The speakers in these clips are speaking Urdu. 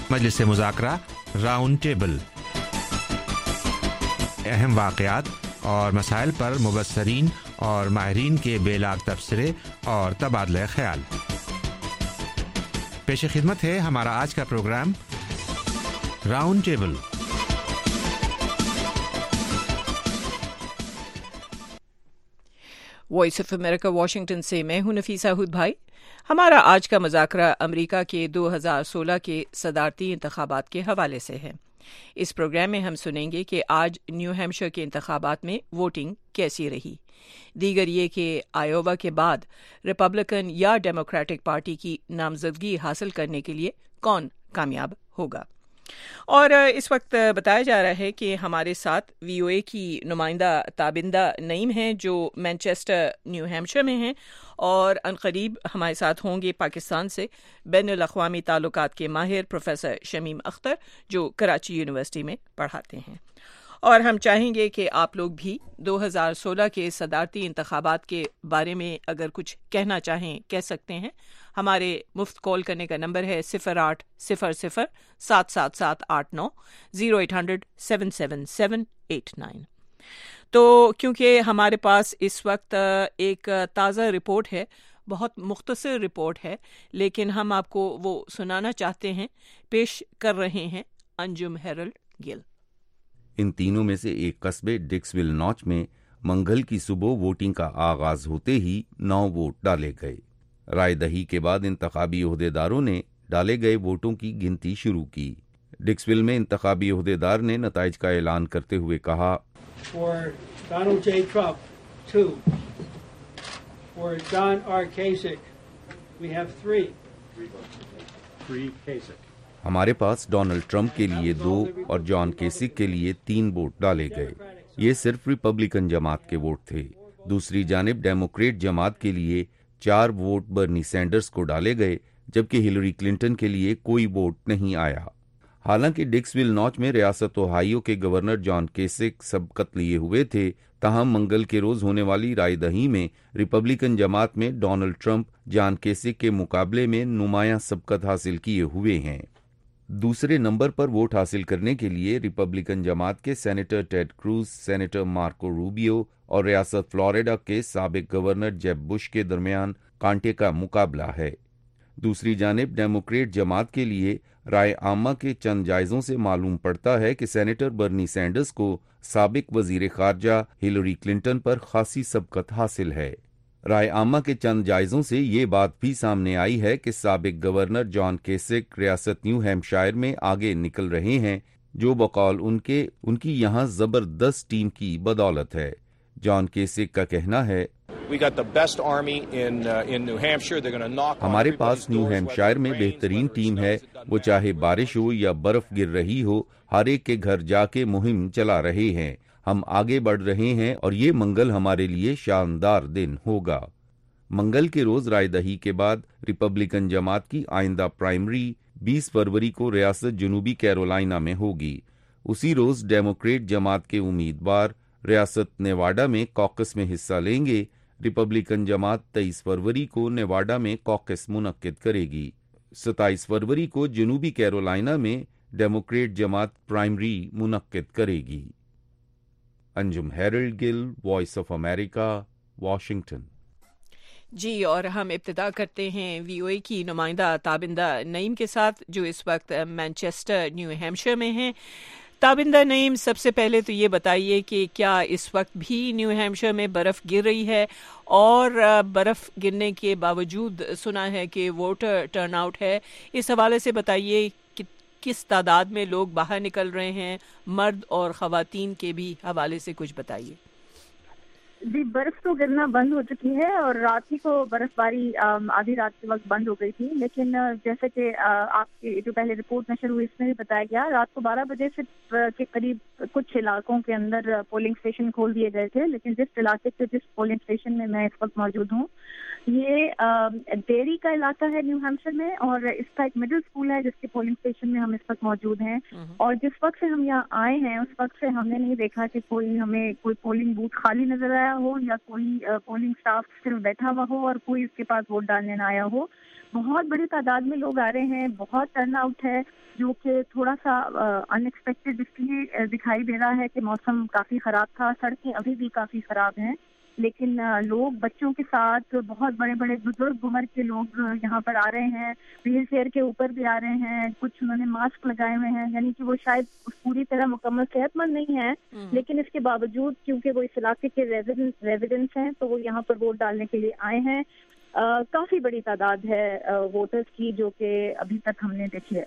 مجلس مذاکرہ راؤنڈ ٹیبل، اہم واقعات اور مسائل پر مبصرین اور ماہرین کے بے لاگ تبصرے اور تبادلہ خیال۔ پیش خدمت ہے ہمارا آج کا programme round table. Voice of America Washington سے میں ہوں نفیسہ ہود بھائی۔ ہمارا آج کا مذاکرہ امریکہ کے 2016 کے صدارتی انتخابات کے حوالے سے ہے۔ اس پروگرام میں ہم سنیں گے کہ آج نیو ہیمپشائر کے انتخابات میں ووٹنگ کیسی رہی، دیگر یہ کہ آئیووا کے بعد ریپبلکن یا ڈیموکریٹک پارٹی کی نامزدگی حاصل کرنے کے لیے کون کامیاب ہوگا۔ اور اس وقت بتایا جا رہا ہے کہ ہمارے ساتھ وی او اے کی نمائندہ تابندہ نعیم ہیں جو مینچسٹر نیو ہیمپشائر میں ہیں، اور عنقریب ہمارے ساتھ ہوں گے پاکستان سے بین الاقوامی تعلقات کے ماہر پروفیسر شمیم اختر جو کراچی یونیورسٹی میں پڑھاتے ہیں۔ اور ہم چاہیں گے کہ آپ لوگ بھی 2016 کے صدارتی انتخابات کے بارے میں اگر کچھ کہنا چاہیں کہہ سکتے ہیں۔ ہمارے مفت کال کرنے کا نمبر ہے 0800-777-89 0800-777-89۔ تو کیونکہ ہمارے پاس اس وقت ایک تازہ رپورٹ ہے، بہت مختصر رپورٹ ہے، لیکن ہم آپ کو وہ سنانا چاہتے ہیں، پیش کر رہے ہیں انجم ہیرلڈ گل۔ ان تینوں میں سے ایک قصبے ڈکسویل نوچ میں منگل کی صبح ووٹنگ کا آغاز ہوتے ہی 9 ووٹ ڈالے گئے۔ رائے دہی کے بعد انتخابی عہدیداروں نے ڈالے گئے ووٹوں کی گنتی شروع کی۔ ڈکسویل میں انتخابی عہدیدار نے نتائج کا اعلان کرتے ہوئے کہا، For Donald J. Trump, 2. For John R. Kasich, we have 3. 3 Kasich. ہمارے پاس ڈونلڈ ٹرمپ کے لیے 2 اور جان کیسک کے لیے 3 ووٹ ڈالے گئے۔ یہ صرف ریپبلکن جماعت کے ووٹ تھے۔ دوسری جانب ڈیموکریٹ جماعت کے لیے 4 ووٹ برنی سینڈرز کو ڈالے گئے، جبکہ ہلری کلنٹن کے لیے کوئی ووٹ نہیں آیا۔ حالانکہ ڈکسویل نوچ میں ریاست اوہائیو کے گورنر جان کیسک سبقت لیے ہوئے تھے، تاہم منگل کے روز ہونے والی رائے دہی میں ریپبلکن جماعت میں ڈونلڈ ٹرمپ جان کیسک کے مقابلے میں نمایاں سبقت حاصل کیے ہوئے ہیں۔ دوسرے نمبر پر ووٹ حاصل کرنے کے لیے ریپبلکن جماعت کے senator Ted Cruz, senator Marco Rubio اور ریاست فلوریڈا کے سابق گورنر جیب بش کے درمیان کانٹے کا مقابلہ ہے۔ دوسری جانب ڈیموکریٹ جماعت کے لیے رائے عامہ کے چند جائزوں سے معلوم پڑتا ہے کہ سینیٹر برنی سینڈرز کو سابق وزیر خارجہ ہلری کلنٹن پر خاصی سبقت حاصل ہے۔ رائے عامہ کے چند جائزوں سے یہ بات بھی سامنے آئی ہے کہ سابق گورنر جان کیسک ریاست نیو ہیمپشائر میں آگے نکل رہے ہیں، جو بقول ان کی یہاں زبردست ٹیم کی بدولت ہے۔ جان کیسک کا کہنا ہے، ہمارے پاس نیو ہیمپشائر میں بہترین ٹیم ہے، وہ چاہے بارش ہو یا برف گر رہی ہو، ہر ایک کے گھر جا کے مہم چلا رہے ہیں۔ ہم آگے بڑھ رہے ہیں اور یہ منگل ہمارے لیے شاندار دن ہوگا۔ منگل کے روز رائے دہی کے بعد ریپبلکن جماعت کی آئندہ پرائمری 20 فروری کو ریاست جنوبی کیرولائنا میں ہوگی۔ اسی روز ڈیموکریٹ جماعت کے امیدوار ریاست نیواڈا میں کوکس میں حصہ لیں گے۔ ریپبلکن جماعت 23 فروری کو نیواڈا میں کوکس منعقد کرے گی۔ 27 فروری کو جنوبی کیرولائنا میں ڈیموکریٹ جماعت پرائمری منعقد کرے گی۔ Anjum Harold Gill, Voice of America, Washington. جی، اور ہم ابتدا کرتے ہیں وی او اے کی نمائندہ تابندہ نعیم کے ساتھ جو اس وقت مینچسٹر نیو ہیمپشائر میں ہیں۔ تابندہ نعیم، سب سے پہلے تو یہ بتائیے کہ کیا اس وقت بھی نیو ہیمپشائر میں برف گر رہی ہے، اور برف گرنے کے باوجود سنا ہے کہ ووٹر ٹرن آؤٹ ہے، اس حوالے سے بتائیے کہ کس تعداد میں لوگ باہر نکل رہے ہیں، مرد اور خواتین کے بھی حوالے سے کچھ بتائیے۔ جی، برف تو گرنا بند ہو چکی ہے اور رات ہی کو برف باری آدھی رات کے وقت بند ہو گئی تھی، لیکن جیسے کہ آپ کی جو پہلے رپورٹ نشر ہوئی اس میں بھی بتایا گیا، رات کو 12 بجے سے کے قریب کچھ علاقوں کے اندر پولنگ اسٹیشن کھول دیے گئے تھے، لیکن جس علاقے سے جس پولنگ اسٹیشن میں اس وقت موجود ہوں، یہ ڈیری کا علاقہ ہے نیو ہیمپشائر میں، اور اس کا ایک مڈل اسکول ہے جس کے پولنگ اسٹیشن میں ہم اس وقت موجود ہیں، اور جس وقت سے ہم یہاں آئے ہیں اس وقت سے ہم نے نہیں دیکھا کہ ہمیں کوئی پولنگ بوتھ خالی نظر آیا آیا ہو یا کوئی پولنگ اسٹاف صرف بیٹھا ہوا ہو اور کوئی اس کے پاس ووٹ ڈالنے نہ آیا ہو. بہت بڑی تعداد میں لوگ آ رہے ہیں, بہت ٹرن آؤٹ ہے, جو کہ تھوڑا سا ان ایکسپیکٹڈ اس لیے دکھائی دے رہا ہے کہ موسم کافی خراب تھا, سڑکیں ابھی بھی کافی خراب ہیں, لیکن لوگ بچوں کے ساتھ بہت بڑے بڑے بزرگ عمر کے لوگ یہاں پر آ رہے ہیں, ویل چیئر کے اوپر بھی آ رہے ہیں, کچھ انہوں نے ماسک لگائے ہوئے ہیں, یعنی کہ وہ شاید پوری طرح مکمل صحت مند نہیں ہیں, لیکن اس کے باوجود کیونکہ وہ اس علاقے کے ریزیڈنٹس ہیں تو وہ یہاں پر ووٹ ڈالنے کے لیے آئے ہیں. کافی بڑی تعداد ہے ووٹرز کی جو کہ ابھی تک ہم نے دیکھی ہے.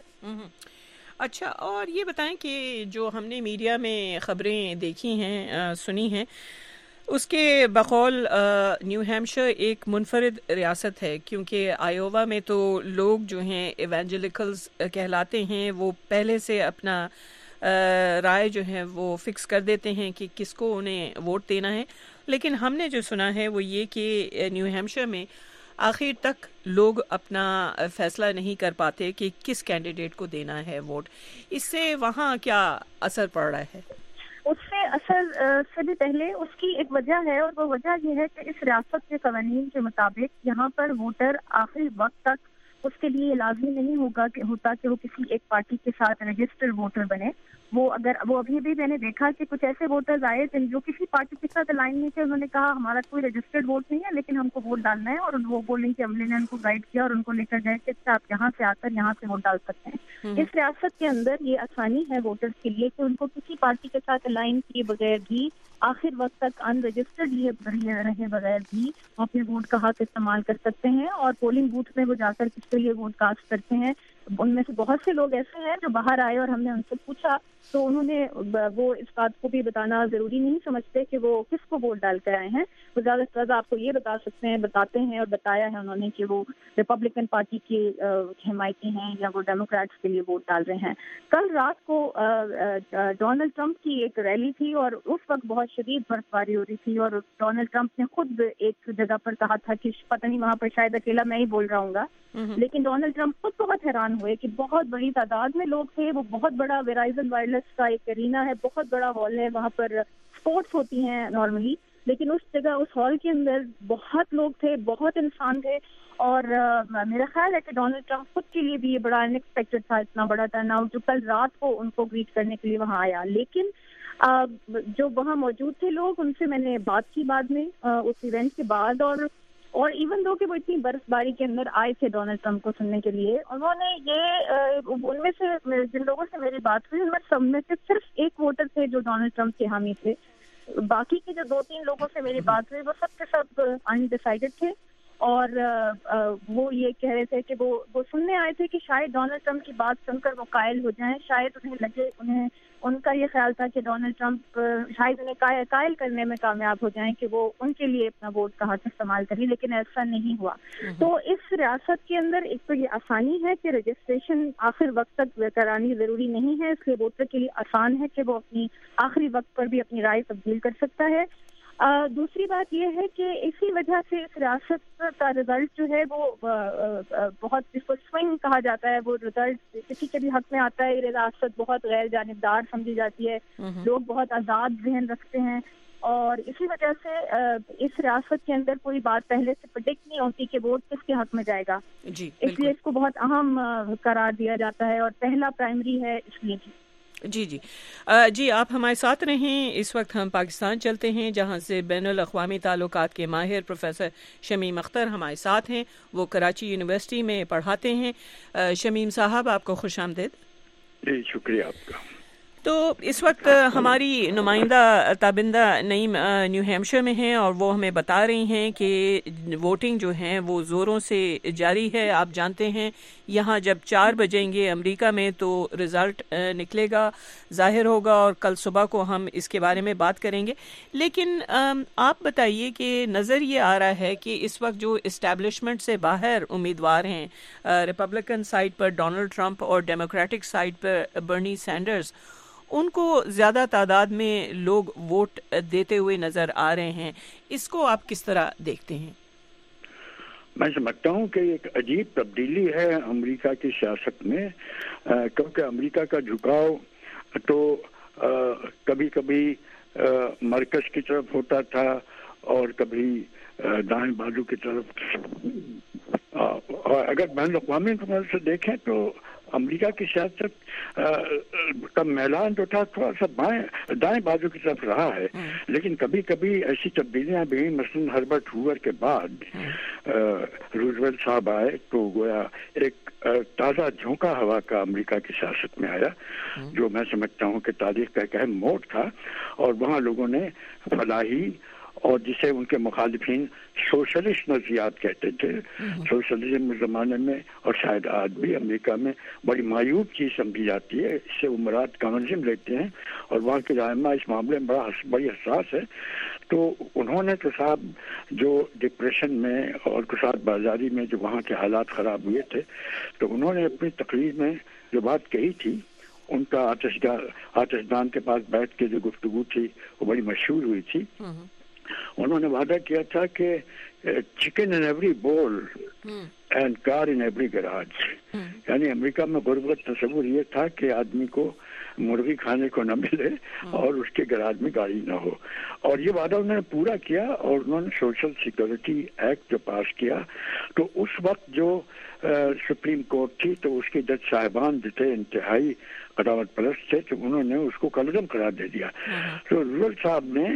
اچھا, اور یہ بتائیں کہ جو ہم نے میڈیا میں خبریں دیکھی ہیں, سنی ہیں, اس کے بقول نیو ہیمپشائر ایک منفرد ریاست ہے, کیونکہ آئیووا میں تو لوگ جو ہیں ایونجلیکلز کہلاتے ہیں, وہ پہلے سے اپنا رائے جو ہے وہ فکس کر دیتے ہیں کہ کس کو انہیں ووٹ دینا ہے. لیکن ہم نے جو سنا ہے وہ یہ کہ نیو ہیمپشائر میں آخر تک لوگ اپنا فیصلہ نہیں کر پاتے کہ کس کینڈیڈیٹ کو دینا ہے ووٹ. اس سے وہاں کیا اثر پڑ رہا ہے؟ اس سے اثر سے بھی پہلے اس کی ایک وجہ ہے, اور وہ وجہ یہ ہے کہ اس ریاست کے قوانین کے مطابق یہاں پر ووٹر آخری وقت تک اس کے لیے لازمی نہیں ہوتا کہ وہ کسی ایک پارٹی کے ساتھ رجسٹرڈ ووٹر بنے. وہ ابھی بھی میں نے دیکھا کہ کچھ ایسے ووٹرز آئے جو کسی پارٹی کے ساتھ الائن نہیں تھے, انہوں نے کہا ہمارا کوئی رجسٹرڈ ووٹ نہیں ہے لیکن ہم کو ووٹ ڈالنا ہے, اور وہ بولیں کہ عملے نے ان کو گائیڈ کیا اور ان کو لے کر گئے کہ آپ یہاں سے آ کر یہاں سے ووٹ ڈال سکتے ہیں. اس ریاست کے اندر یہ آسانی ہے ووٹرز کے لیے کہ ان کو کسی پارٹی کے ساتھ الائن کیے بغیر بھی آخر وقت تک ان رجسٹرڈ رہے بغیر بھی اپنے ووٹ کا حق استعمال کر سکتے ہیں, اور پولنگ بوتھ میں وہ جا کر کس کے لیے ووٹ کاسٹ کرتے ہیں. ان میں سے بہت سے لوگ ایسے ہیں جو باہر آئے اور ہم نے ان سے پوچھا تو انہوں نے وہ اس بات کو بھی بتانا ضروری نہیں سمجھتے کہ وہ کس کو ووٹ ڈال کر آئے ہیں. وہ زیادہ سے زیادہ آپ کو یہ بتاتے ہیں اور بتایا ہے انہوں نے کہ وہ ریپبلکن پارٹی کے حمایتی ہیں یا وہ ڈیموکریٹس کے لیے ووٹ ڈال رہے ہیں. کل رات کو ڈونلڈ ٹرمپ کی ایک ریلی تھی اور اس وقت بہت شدید برف باری ہو رہی تھی, اور ڈونلڈ ٹرمپ نے خود ایک جگہ پر کہا تھا کہ پتہ نہیں وہاں پر شاید اکیلا میں ہی بول رہا ہوں گا, لیکن ڈونلڈ ٹرمپ خود بہت حیران ہوئے کہ بہت بڑی تعداد میں لوگ تھے. وہ بہت بڑا ویرائزن وائرلیس کا ایک ارینا ہے, بہت بڑا ہال ہے, وہاں پر اسپورٹس ہوتی ہیں نارملی, لیکن اس جگہ اس ہال کے اندر بہت لوگ تھے, بہت انسان تھے, اور میرا خیال ہے کہ ڈونلڈ ٹرمپ خود کے لیے بھی یہ بڑا ان ایکسپیکٹڈ تھا, اتنا بڑا ٹرن آؤٹ جو کل رات کو ان کو گریٹ کرنے کے لیے وہاں آیا. لیکن جو وہاں موجود تھے لوگ, ان سے میں نے بات کی بعد میں اس ایونٹ کے بعد, اور ایون دو کہ وہ اتنی برف باری کے اندر آئے تھے ڈونلڈ ٹرمپ کو سننے کے لیے, انہوں نے ان میں سے جن لوگوں سے میری بات ہوئی ان میں سب میں سے صرف ایک ووٹر تھے جو ڈونلڈ ٹرمپ کے حامی تھے. باقی کے جو 2-3 لوگوں سے میری بات ہوئی وہ سب کے سب انڈیسائیڈڈ تھے, اور وہ یہ کہہ رہے تھے کہ وہ سننے آئے تھے کہ شاید ڈونلڈ ٹرمپ کی بات سن کر وہ قائل ہو جائیں, شاید ان کا یہ خیال تھا کہ ڈونلڈ ٹرمپ شاید انہیں قائل کرنے میں کامیاب ہو جائیں کہ وہ ان کے لیے اپنا ووٹ کا حق استعمال کریں, لیکن ایسا نہیں ہوا. تو اس ریاست کے اندر ایک تو یہ آسانی ہے کہ رجسٹریشن آخر وقت تک کرانی ضروری نہیں ہے, اس لیے ووٹر کے لیے آسان ہے کہ وہ اپنی آخری وقت پر بھی اپنی رائے تبدیل کر سکتا ہے. دوسری بات یہ ہے کہ اسی وجہ سے اس ریاست کا رزلٹ جو ہے وہ بہت جس کو سوئنگ کہا جاتا ہے, وہ رزلٹ کسی کے بھی حق میں آتا ہے. یہ ریاست بہت غیر جانبدار سمجھی جاتی ہے, لوگ بہت آزاد ذہن رکھتے ہیں, اور اسی وجہ سے اس ریاست کے اندر کوئی بات پہلے سے پریڈکٹ نہیں ہوتی کہ ووٹ کس کے حق میں جائے گا. اس لیے اس کو بہت اہم قرار دیا جاتا ہے, اور پہلا پرائمری ہے اس لیے. جی آپ ہمارے ساتھ رہیں. اس وقت ہم پاکستان چلتے ہیں جہاں سے بین الاقوامی تعلقات کے ماہر پروفیسر شمیم اختر ہمارے ساتھ ہیں. وہ کراچی یونیورسٹی میں پڑھاتے ہیں. شمیم صاحب آپ کو خوش آمدید. جی شکریہ آپ کا. تو اس وقت ہماری نمائندہ تابندہ نعیم نیو ہیمپشائر میں ہیں اور وہ ہمیں بتا رہی ہیں کہ ووٹنگ جو ہیں وہ زوروں سے جاری ہے. آپ جانتے ہیں یہاں جب 4 بجیں گے امریکہ میں تو رزلٹ نکلے گا, ظاہر ہوگا, اور کل صبح کو ہم اس کے بارے میں بات کریں گے. لیکن آپ بتائیے کہ نظر یہ آ رہا ہے کہ اس وقت جو اسٹیبلشمنٹ سے باہر امیدوار ہیں, ریپبلکن سائڈ پر ڈونلڈ ٹرمپ اور ڈیموکریٹک سائڈ پر برنی سینڈرز, ان کو زیادہ تعداد میں لوگ ووٹ دیتے ہوئے نظر آ رہے ہیں. اس کو آپ کس طرح دیکھتے ہیں؟ میں سمجھتا ہوں کہ ایک عجیب تبدیلی ہے امریکہ کی سیاست میں, کیونکہ امریکہ کا جھکاؤ تو کبھی کبھی مرکز کی طرف ہوتا تھا اور کبھی دائیں بازو کی طرف. اور اگر بین الاقوامی اعتبار سے دیکھیں تو امریکہ کی سیاست کا میلان جو تھا تھوڑا سا دائیں بازو کی طرف رہا ہے، لیکن کبھی کبھی ایسی تبدیلیاں بھی، مثلاً ہربرٹ ہوور کے بعد روزویلٹ صاحب آئے تو گویا ایک تازہ جھونکا ہوا کا امریکہ کی سیاست میں آیا، جو میں سمجھتا ہوں کہ تاریخ کا ایک اہم موڑ تھا. اور وہاں لوگوں نے فلاحی اور جسے ان کے مخالفین سوشلسٹ نظریات کہتے تھے، سوشلزم زمانے میں اور شاید آج بھی امریکہ میں بڑی معیوب چیز سمجھی جاتی ہے. اس سے وہ مراد کمیونزم لیتے ہیں اور وہاں کے رہنما اس معاملے میں بڑی حساس ہے. تو انہوں نے تو صاحب جو ڈپریشن میں اور کساد بازاری میں جو وہاں کے حالات خراب ہوئے تھے، تو انہوں نے اپنی تقریر میں جو بات کہی تھی، ان کا آتش دان کے پاس بیٹھ کے جو گفتگو تھی وہ بڑی مشہور ہوئی تھی. انہوں نے وعدہ کیا تھا کہ chicken in every bowl and car in every garage. یعنی امریکہ میں غربت تصور یہ تھا کہ آدمی کو مرغی کھانے کو نہ ملے اور اس کے گراج میں گاڑی نہ ہو. اور یہ وعدہ انہوں نے پورا کیا اور انہوں نے سوشل سیکورٹی ایکٹ جو پاس کیا. تو اس وقت جو سپریم کورٹ تھی تو اس کے جج صاحبان جو تھے انتہائی قدامت پرست تھے، تو انہوں نے اس کو کالعدم قرار دے دیا. تو روزویلٹ صاحب نے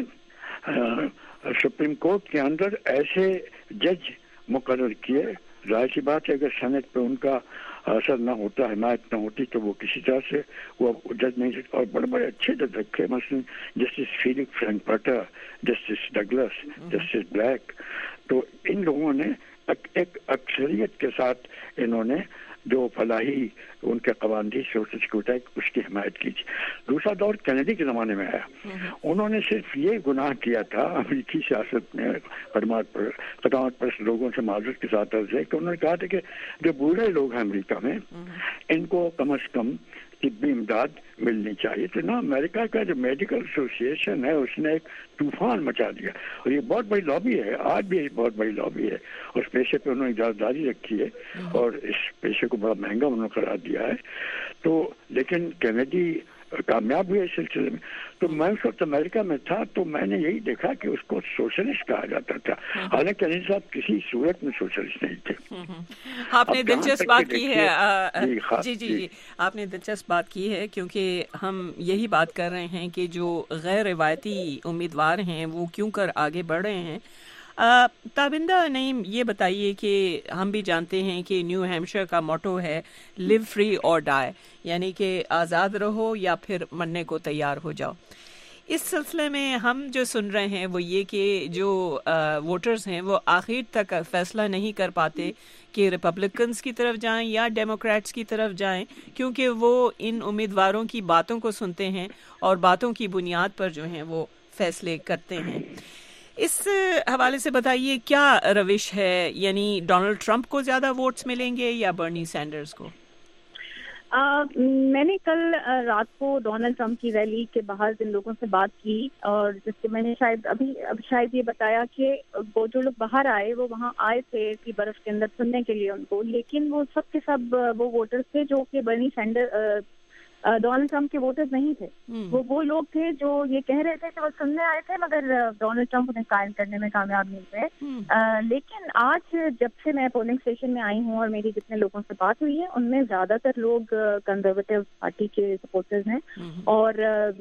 سپریم کورٹ کے اندر ایسے جج مقرر کیے. ظاہر سی بات ہے اگر سینٹ پہ ان کا اثر نہ ہوتا، حمایت نہ ہوتی، تو وہ کسی طرح سے وہ جج نہیں سکتے. اور بڑے بڑے اچھے جج رکھے، مثلا justice Felix Frankfurter, justice Douglas, justice Black. تو ان لوگوں نے ایک اکثریت کے ساتھ انہوں نے جو فلاحی ان کے قوانین سوشل سیکورٹی اس کی حمایت کی تھی. دوسرا دور کینیڈی کے زمانے میں آیا. انہوں نے صرف یہ گناہ کیا تھا امریکی سیاست میں قدامت پرست لوگوں سے معذرت کے ساتھ عرض ہے کہ انہوں نے کہا تھا کہ جو بوڑھے لوگ ہیں امریکہ میں، ان کو کم از کم طبی امداد ملنی چاہیے. تو نا امریکہ کا جو میڈیکل ایسوسیشن ہے اس نے ایک طوفان مچا دیا، اور یہ بہت بڑی لابی ہے، آج بھی بہت بڑی لابی ہے. اس پیشے پہ انہوں نے اجازتداری رکھی ہے اور اس پیشے کو بڑا مہنگا انہوں نے قرار دیا ہے. تو لیکن کینیڈی کامیاب ہوئے اس سلسلے میں. تو میں اس وقت امریکہ میں تھا تو میں نے یہی دیکھا کہ اس کو سوشلسٹ کہا جاتا تھا، حالانکہ کینیڈی صاحب کسی صورت میں سوشلسٹ نہیں تھے. آپ نے دلچسپ بات کی ہے. جی آپ نے دلچسپ بات کی ہے، کیونکہ ہم یہی بات کر رہے ہیں کہ جو غیر روایتی امیدوار ہیں وہ کیوں کر آگے بڑھ رہے ہیں. تابندہ نعیم، یہ بتائیے کہ ہم بھی جانتے ہیں کہ نیو ہیمپشائر کا موٹو ہے لیو فری اور ڈائی، یعنی کہ آزاد رہو یا پھر مرنے کو تیار ہو جاؤ. اس سلسلے میں ہم جو سن رہے ہیں وہ یہ کہ جو ووٹرز ہیں وہ آخر تک فیصلہ نہیں کر پاتے کہ ریپبلکنز کی طرف جائیں یا ڈیموکریٹس کی طرف جائیں، کیونکہ وہ ان امیدواروں کی باتوں کو سنتے ہیں اور باتوں کی بنیاد پر جو ہیں وہ فیصلے کرتے ہیں. اس حوالے سے بتائیے کیا روش ہے، یعنی ڈونلڈ ٹرمپ کو زیادہ ووٹس ملیں گے یا برنی سینڈرز کو؟ میں نے کل رات کو ڈونلڈ ٹرمپ کی ریلی کے باہر جن لوگوں سے بات کی، اور جس سے میں نے شاید یہ بتایا کہ وہ جو لوگ باہر آئے وہ وہاں آئے تھے کہ برف کے اندر سننے کے لیے ان کو، لیکن وہ سب کے سب وہ ووٹرز تھے جو کہ برنی سینڈر ڈونلڈ ٹرمپ کے ووٹرز نہیں تھے. وہ لوگ تھے جو یہ کہہ رہے تھے کہ وہ سننے آئے تھے مگر ڈونلڈ ٹرمپ انہیں قائل کرنے میں کامیاب نہیں ہوئے. لیکن آج جب سے میں پولنگ اسٹیشن میں آئی ہوں اور میری جتنے لوگوں سے بات ہوئی ہے ان میں زیادہ تر لوگ کنزرویٹو پارٹی کے سپورٹرز ہیں، اور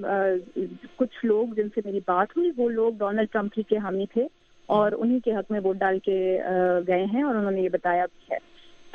کچھ لوگ جن سے میری بات ہوئی وہ لوگ ڈونلڈ ٹرمپ ہی کے حامی تھے اور انہی کے حق میں ووٹ ڈال کے گئے ہیں، اور انہوں نے یہ بتایا بھی ہے. تو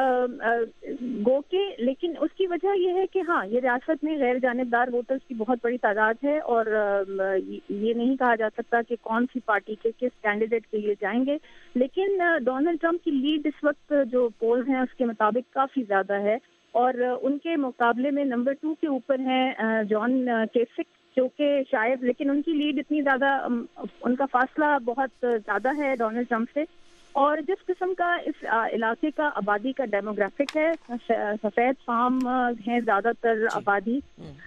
گو کہ لیکن اس کی وجہ یہ ہے کہ ہاں یہ ریاست میں غیر جانبدار ووٹرز کی بہت بڑی تعداد ہے، اور یہ نہیں کہا جا سکتا کہ کون سی پارٹی کے کس کینڈیڈیٹ کے لیے جائیں گے. لیکن ڈونلڈ ٹرمپ کی لیڈ اس وقت جو پولز ہیں اس کے مطابق کافی زیادہ ہے، اور ان کے مقابلے میں نمبر 2 کے اوپر ہیں جان کیسک، جو کہ شاید، لیکن ان کی لیڈ اتنی زیادہ، ان کا فاصلہ بہت زیادہ ہے ڈونلڈ ٹرمپ سے. اور جس قسم کا اس علاقے کا آبادی کا ڈیموگرافک ہے، سفید فام ہیں زیادہ تر آبادی،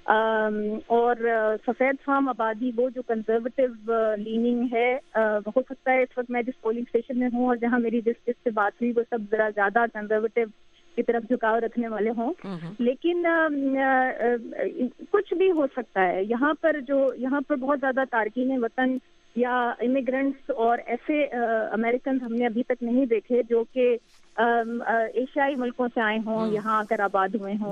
اور سفید فام آبادی وہ جو کنزرویٹو لیننگ ہے، ہو سکتا ہے اس وقت میں جس پولنگ اسٹیشن میں ہوں اور جہاں میری جس سے بات ہوئی وہ سب ذرا زیادہ کنزرویٹو کی طرف جھکاؤ رکھنے والے ہوں، لیکن کچھ بھی ہو سکتا ہے. یہاں پر بہت زیادہ تارکین وطن یا امیگرینٹس اور ایسے امریکنز ہم نے ابھی تک نہیں دیکھے جو کہ ایشیائی ملکوں سے آئے ہوں، یہاں کر آباد ہوئے ہوں،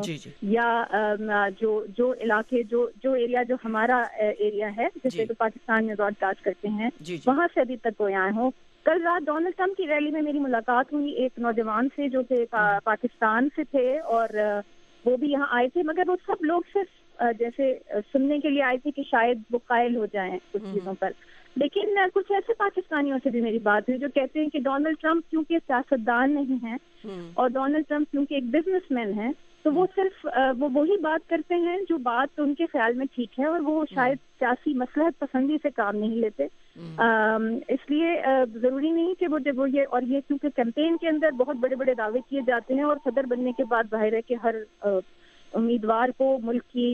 یا جو علاقے جو ایریا جو ہمارا ایریا ہے جیسے کہ پاکستان میں براڈ کاسٹ کرتے ہیں وہاں سے ابھی تک کوئی آئے ہوں. کل رات ڈونلڈ ٹرمپ کی ریلی میں میری ملاقات ہوئی ایک نوجوان سے جو کہ پاکستان سے تھے اور وہ بھی یہاں آئے تھے، مگر وہ سب لوگ صرف جیسے سننے کے لیے آئے تھے کہ شاید وہ قائل ہو جائیں کچھ چیزوں پر. لیکن کچھ ایسے پاکستانیوں سے بھی میری بات ہوئی جو کہتے ہیں کہ ڈونلڈ ٹرمپ کیونکہ سیاستدان نہیں ہیں اور ڈونلڈ ٹرمپ کیونکہ ایک بزنس مین ہے تو وہ صرف وہی بات کرتے ہیں جو بات ان کے خیال میں ٹھیک ہے، اور وہ شاید سیاسی مصلحت پسندی سے کام نہیں لیتے. اس لیے ضروری نہیں کہ وہ جب وہ یہ کیونکہ کیمپین کے اندر بہت بڑے بڑے دعوے کیے جاتے ہیں اور صدر بننے کے بعد ظاہر ہے کہ ہر امیدوار کو ملک کی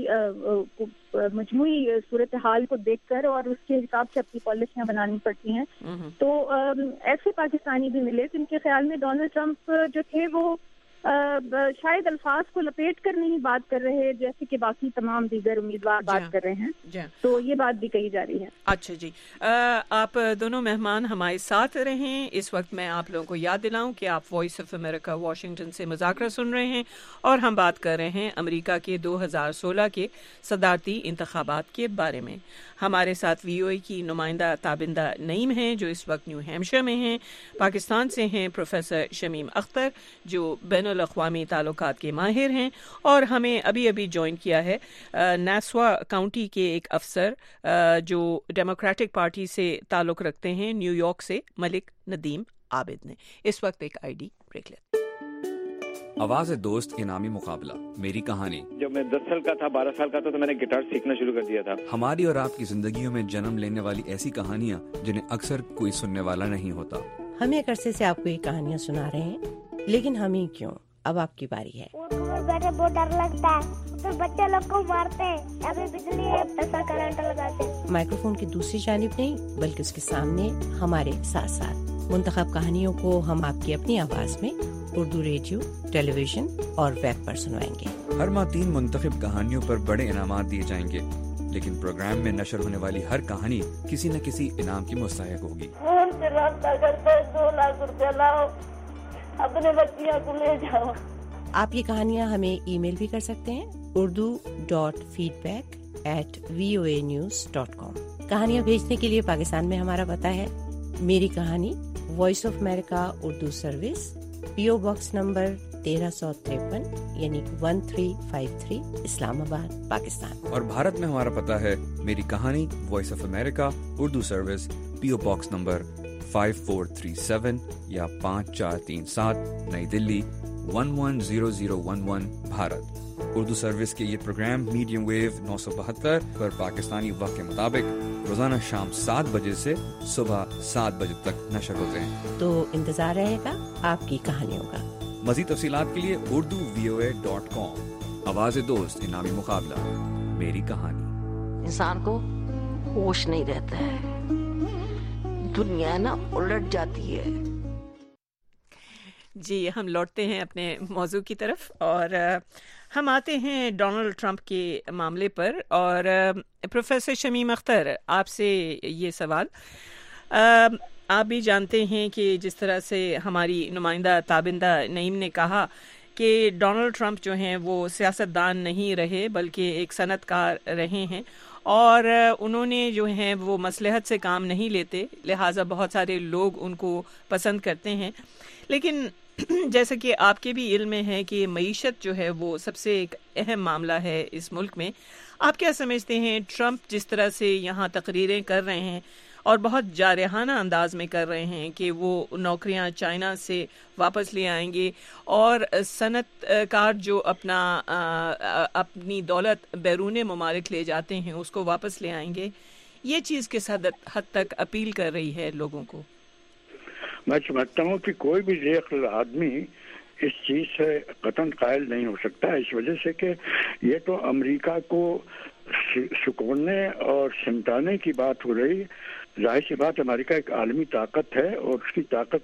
مجموعی صورتحال کو دیکھ کر اور اس کے حساب سے اپنی پالیسیاں بنانی پڑتی ہیں. تو ایسے پاکستانی بھی ملے جن کے خیال میں ڈونلڈ ٹرمپ جو تھے وہ شاید الفاظ کو لپیٹ کر نہیں بات کر رہے جیسے کہ باقی تمام دیگر امیدوار بات کر رہے ہیں، تو یہ بات بھی کہی جا رہی ہے. اچھا جی، آپ دونوں مہمان ہمارے ساتھ رہیں. اس وقت میں آپ لوگوں کو یاد دلاؤں کہ آپ وائس آف امریکہ واشنگٹن سے مذاکرہ سن رہے ہیں اور ہم بات کر رہے ہیں امریکہ کے 2016 کے صدارتی انتخابات کے بارے میں. ہمارے ساتھ وی او اے کی نمائندہ تابندہ نعیم ہیں جو اس وقت نیو ہیمشائر میں ہیں. پاکستان سے ہیں پروفیسر شمیم اختر جو بین الاقوامی تعلقات کے ماہر ہیں، اور ہمیں ابھی جوائن کیا ہے ناسوا کاؤنٹی کے ایک افسر جو ڈیموکریٹک پارٹی سے تعلق رکھتے ہیں نیو یارک سے، ملک ندیم عابد نے. اس وقت ایک آئی ڈی بریک لیتے. آواز دوست انعامی مقابلہ میری کہانی. جب میں 10 سال کا تھا 12 سال کا تھا تو میں نے گٹار سیکھنا شروع کر دیا تھا. ہماری اور آپ کی زندگیوں میں جنم لینے والی ایسی کہانیاں جنہیں اکثر کوئی سننے والا نہیں ہوتا. ہم ایک عرصے سے آپ کو یہ کہانیاں سنا رہے ہیں، لیکن ہم ہی کیوں، اب آپ کی باری ہے. بیٹھے بہت ڈر لگتا ہے، پھر بچے لوگ کو مارتے ہیں، ابھی بجلی ہے ایسا کرنٹ لگاتے ہیں. مائکروفون کی دوسری جانب نہیں بلکہ اس کے سامنے ہمارے ساتھ ساتھ منتخب کہانیوں کو ہم آپ کی اپنی آواز میں اردو ریڈیو، ٹیلی ویژن اور ویب پر سنوائیں گے. ہر ماہ 3 منتخب کہانیوں پر بڑے انعامات دیے جائیں گے، لیکن پروگرام میں نشر ہونے والی ہر کہانی کسی نہ کسی انعام کی مستحق ہوگی. فون سے رابطہ کرتے 2 لاکھ روپیہ لاؤ، اپنے بچیاں کو لے جاؤ. آپ یہ کہانیاں ہمیں ای میل بھی کر سکتے ہیں urdu.feedback@voanews.com. کہانیاں بھیجنے کے لیے پاکستان میں ہمارا پتہ ہے میری کہانی، Voice of America Urdu service, P O box number 1353 یعنی 1353 اسلام آباد پاکستان. اور بھارت میں ہمارا پتہ ہے میری کہانی، Voice of America Urdu service, P O box number 5437 یا 5437 نئی دلی 110011 بھارت. اردو سروس کے یہ پروگرام میڈیم ویو 972 پر پاکستانی وقت کے مطابق روزانہ شام 7 بجے سے صبح 7 بجے تک نشر ہوتے ہیں. تو انتظار رہے گا آپ کی کہانیوں کا. مزید تفصیلات کے لیے urduvoa.com. آواز دوست انعامی مقابلہ میری کہانی. انسان کو ہوش نہیں رہتا ہے، دنیا نا الٹ جاتی ہے. جی، ہم لوٹتے ہیں اپنے موضوع کی طرف اور ہم آتے ہیں ڈونلڈ ٹرمپ کے معاملے پر. اور پروفیسر شمیم اختر، آپ سے یہ سوال، آپ بھی جانتے ہیں کہ جس طرح سے ہماری نمائندہ تابندہ نعیم نے کہا کہ ڈونلڈ ٹرمپ جو ہیں وہ سیاستدان نہیں رہے بلکہ ایک صنعت کار رہے ہیں، اور انہوں نے جو ہیں وہ مصلحت سے کام نہیں لیتے، لہٰذا بہت سارے لوگ ان کو پسند کرتے ہیں. لیکن جیسا کہ آپ کے بھی علم میں ہے کہ معیشت جو ہے وہ سب سے ایک اہم معاملہ ہے اس ملک میں. آپ کیا سمجھتے ہیں ٹرمپ جس طرح سے یہاں تقریریں کر رہے ہیں اور بہت جارحانہ انداز میں کر رہے ہیں کہ وہ نوکریاں چائنا سے واپس لے آئیں گے اور صنعت کار جو اپنی دولت بیرون ممالک لے جاتے ہیں اس کو واپس لے آئیں گے، یہ چیز کس حد تک اپیل کر رہی ہے لوگوں کو؟ میں سمجھتا ہوں کہ کوئی بھی ذی عقل آدمی اس چیز سے قطعاً قائل نہیں ہو سکتا، اس وجہ سے کہ یہ تو امریکہ کو سکوننے اور سمٹانے کی بات ہو رہی. ظاہر سی بات، امریکہ ایک عالمی طاقت ہے اور اس کی طاقت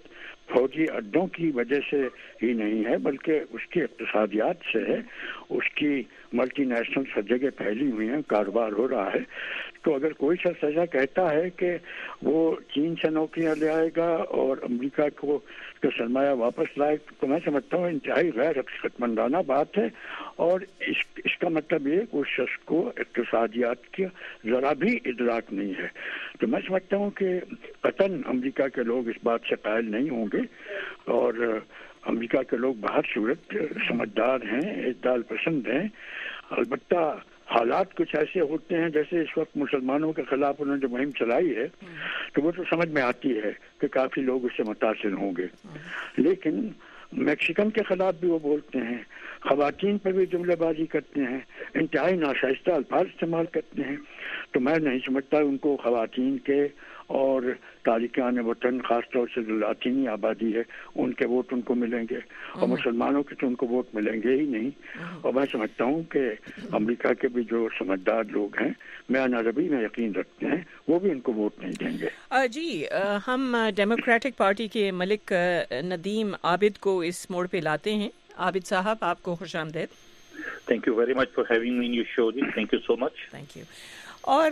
फौजी अड्डों की वजह से ही नहीं है, बल्कि उसकी इक़्तिसादियात से है। उसकी मल्टी नेशनल हर जगह फैली हुई हैं, कारोबार हो रहा है। तो अगर कोई शख्स ऐसा कहता है कि वो चीन से नौकरियां ले आएगा और अमेरिका को सरमाया वापस लाए, तो मैं समझता हूँ इंतहाई गैर हकीकतमंदाना बात है। और इसका मतलब ये कि उस शख्स को इक़्तिसादियात की ज़रा भी इदराक नहीं है। तो मैं समझता हूँ कि कतन अमेरिका के लोग इस बात से कायल नहीं होंगे, और अमेरिका के लोग बाहर सूरत समझदार हैं, इत्दाल पसंद हैं। अलबत्ता हालात कुछ ऐसे होते हैं, जैसे इस वक्त मुसलमानों के खिलाफ उन्होंने जो मुहिम चलाई है, तो वो तो समझ में आती है कि काफ़ी लोग उससे मुतासिर होंगे। लेकिन मैक्सिकन के खिलाफ भी वो बोलते हैं, ख़वातीन पर भी जुमलेबाजी करते हैं, इंतहाई नाशाइस्ता अल्फाज इस्तेमाल करते हैं। तो मैं नहीं समझता उनको ख़वातीन के और तारिकान वतन, ख़ासतौर से जो लातीनी आबादी है, उनके वोट उनको मिलेंगे, और मुसलमानों के तो उनको वोट मिलेंगे ही नहीं। और मैं समझता हूँ कि अमेरिका के भी जो समझदार लोग हैं, मियां अरबी में यकीन रखते हैं, वो भी उनको वोट नहीं देंगे। जी, हम डेमोक्रेटिक पार्टी के मलिक नदीम आबिद को इस मोड़ पे लाते हैं। आबिद साहब, आपको खुशामदीद। Thank you very much for having me in your show जी, thank you so much. Thank you. और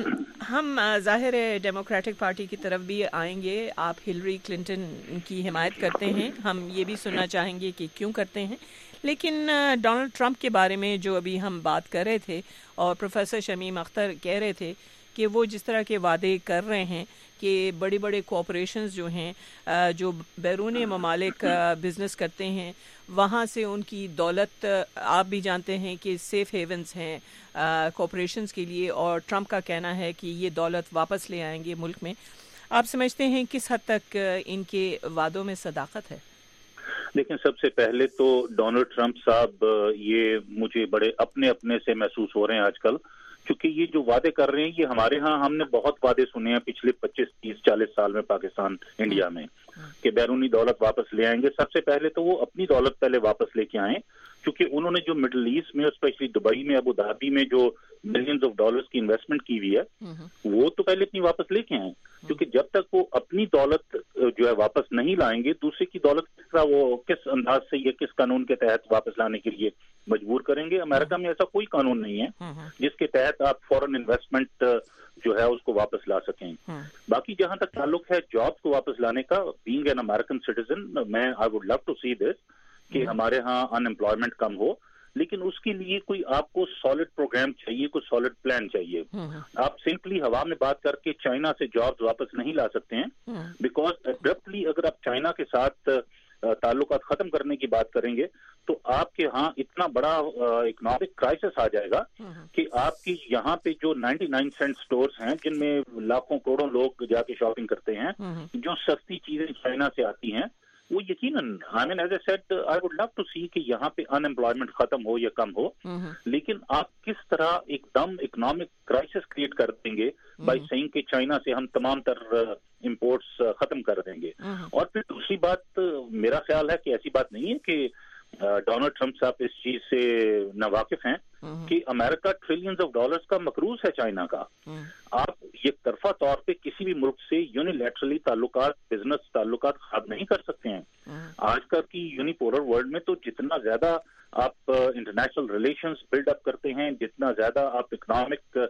हम ज़ाहिर है डेमोक्रेटिक पार्टी की तरफ भी आएंगे। आप हिलरी क्लिंटन की हिमायत करते हैं, हम ये भी सुनना चाहेंगे कि क्यों करते हैं। लेकिन डोनाल्ड ट्रंप के बारे में जो अभी हम बात कर रहे थे, और प्रोफेसर शमीम अख्तर कह रहे थे कि वो जिस तरह के वादे कर रहे हैं कि बड़े बड़े कॉरपोरेशंस जो हैं, जो बैरून ममालिक बिज़नेस करते हैं, वहाँ से उनकी दौलत, आप भी जानते हैं कि सेफ हेवन्स हैं कॉरपोरेशंस के लिए, और ट्रंप का कहना है कि ये दौलत वापस ले आएंगे मुल्क में। आप समझते हैं किस हद तक इनके वादों में सदाकत है? लेकिन सबसे पहले तो डोनाल्ड ट्रंप साहब ये मुझे बड़े अपने अपने से महसूस हो रहे हैं आजकल, क्योंकि ये जो वादे कर रहे हैं, ये हमारे यहाँ हमने बहुत वादे सुने हैं पिछले 25, 30, 40 साल में पाकिस्तान, इंडिया में, कि बैरूनी दौलत वापस ले आएंगे। सबसे पहले तो वो अपनी दौलत पहले वापस लेके आएं, क्योंकि उन्होंने जो मिडिल ईस्ट में, स्पेशली दुबई में, अबू धाबी में जो मिलियंस ऑफ डॉलर्स की इन्वेस्टमेंट की हुई है, वो तो पहले अपनी वापस लेके आए। क्योंकि जब तक वो अपनी दौलत जो है वापस नहीं लाएंगे, दूसरे की दौलत वो किस अंदाज से या किस कानून के तहत वापस लाने के लिए मजबूर करेंगे? अमेरिका में ऐसा कोई कानून नहीं है जिसके तहत आप फॉरेन इन्वेस्टमेंट जो है उसको वापस ला सकें। बाकी जहां तक ताल्लुक है जॉब को वापस लाने का, बीइंग एन अमेरिकन सिटीजन, मैं I would love to see this कि हमारे यहाँ अनएम्प्लॉयमेंट कम हो, लेकिन उसके लिए कोई आपको सॉलिड प्रोग्राम चाहिए, कोई सॉलिड प्लान चाहिए। आप सिंपली हवा में बात करके चाइना से जॉब्स वापस नहीं ला सकते हैं, बिकॉज एब्रप्टली अगर आप चाइना के साथ ताल्लुकात खत्म करने की बात करेंगे तो आपके यहाँ इतना बड़ा इकोनॉमिक क्राइसिस आ जाएगा कि आपकी यहाँ पे जो 99 सेंट स्टोर्स हैं, जिनमें लाखों करोड़ों लोग जाके शॉपिंग करते हैं, जो सस्ती चीजें चाइना से आती हैं, वो यकीनन, I mean as I said, I would love to see कि यहाँ पे अनएम्प्लॉयमेंट खत्म हो या कम हो, लेकिन आप किस तरह एकदम इकोनॉमिक क्राइसिस क्रिएट कर देंगे बाय सेइंग कि चाइना से हम तमाम तर इंपोर्ट्स खत्म कर देंगे। और फिर दूसरी बात, मेरा ख्याल है कि ऐसी बात नहीं है कि डोनाल्ड ट्रंप साहब इस चीज से नावाकिफ हैं कि अमेरिका ट्रिलियंस ऑफ डॉलर्स का मकरूज है चाइना का। आप ये तरफा तौर पे किसी भी मुल्क से यूनिलैटरली ताल्लुकात, बिजनेस ताल्लुकात खत्म नहीं कर सकते हैं। आजकल की यूनिपोलर वर्ल्ड में तो जितना ज्यादा आप इंटरनेशनल रिलेशंस बिल्डअप करते हैं, जितना ज्यादा आप इकोनॉमिक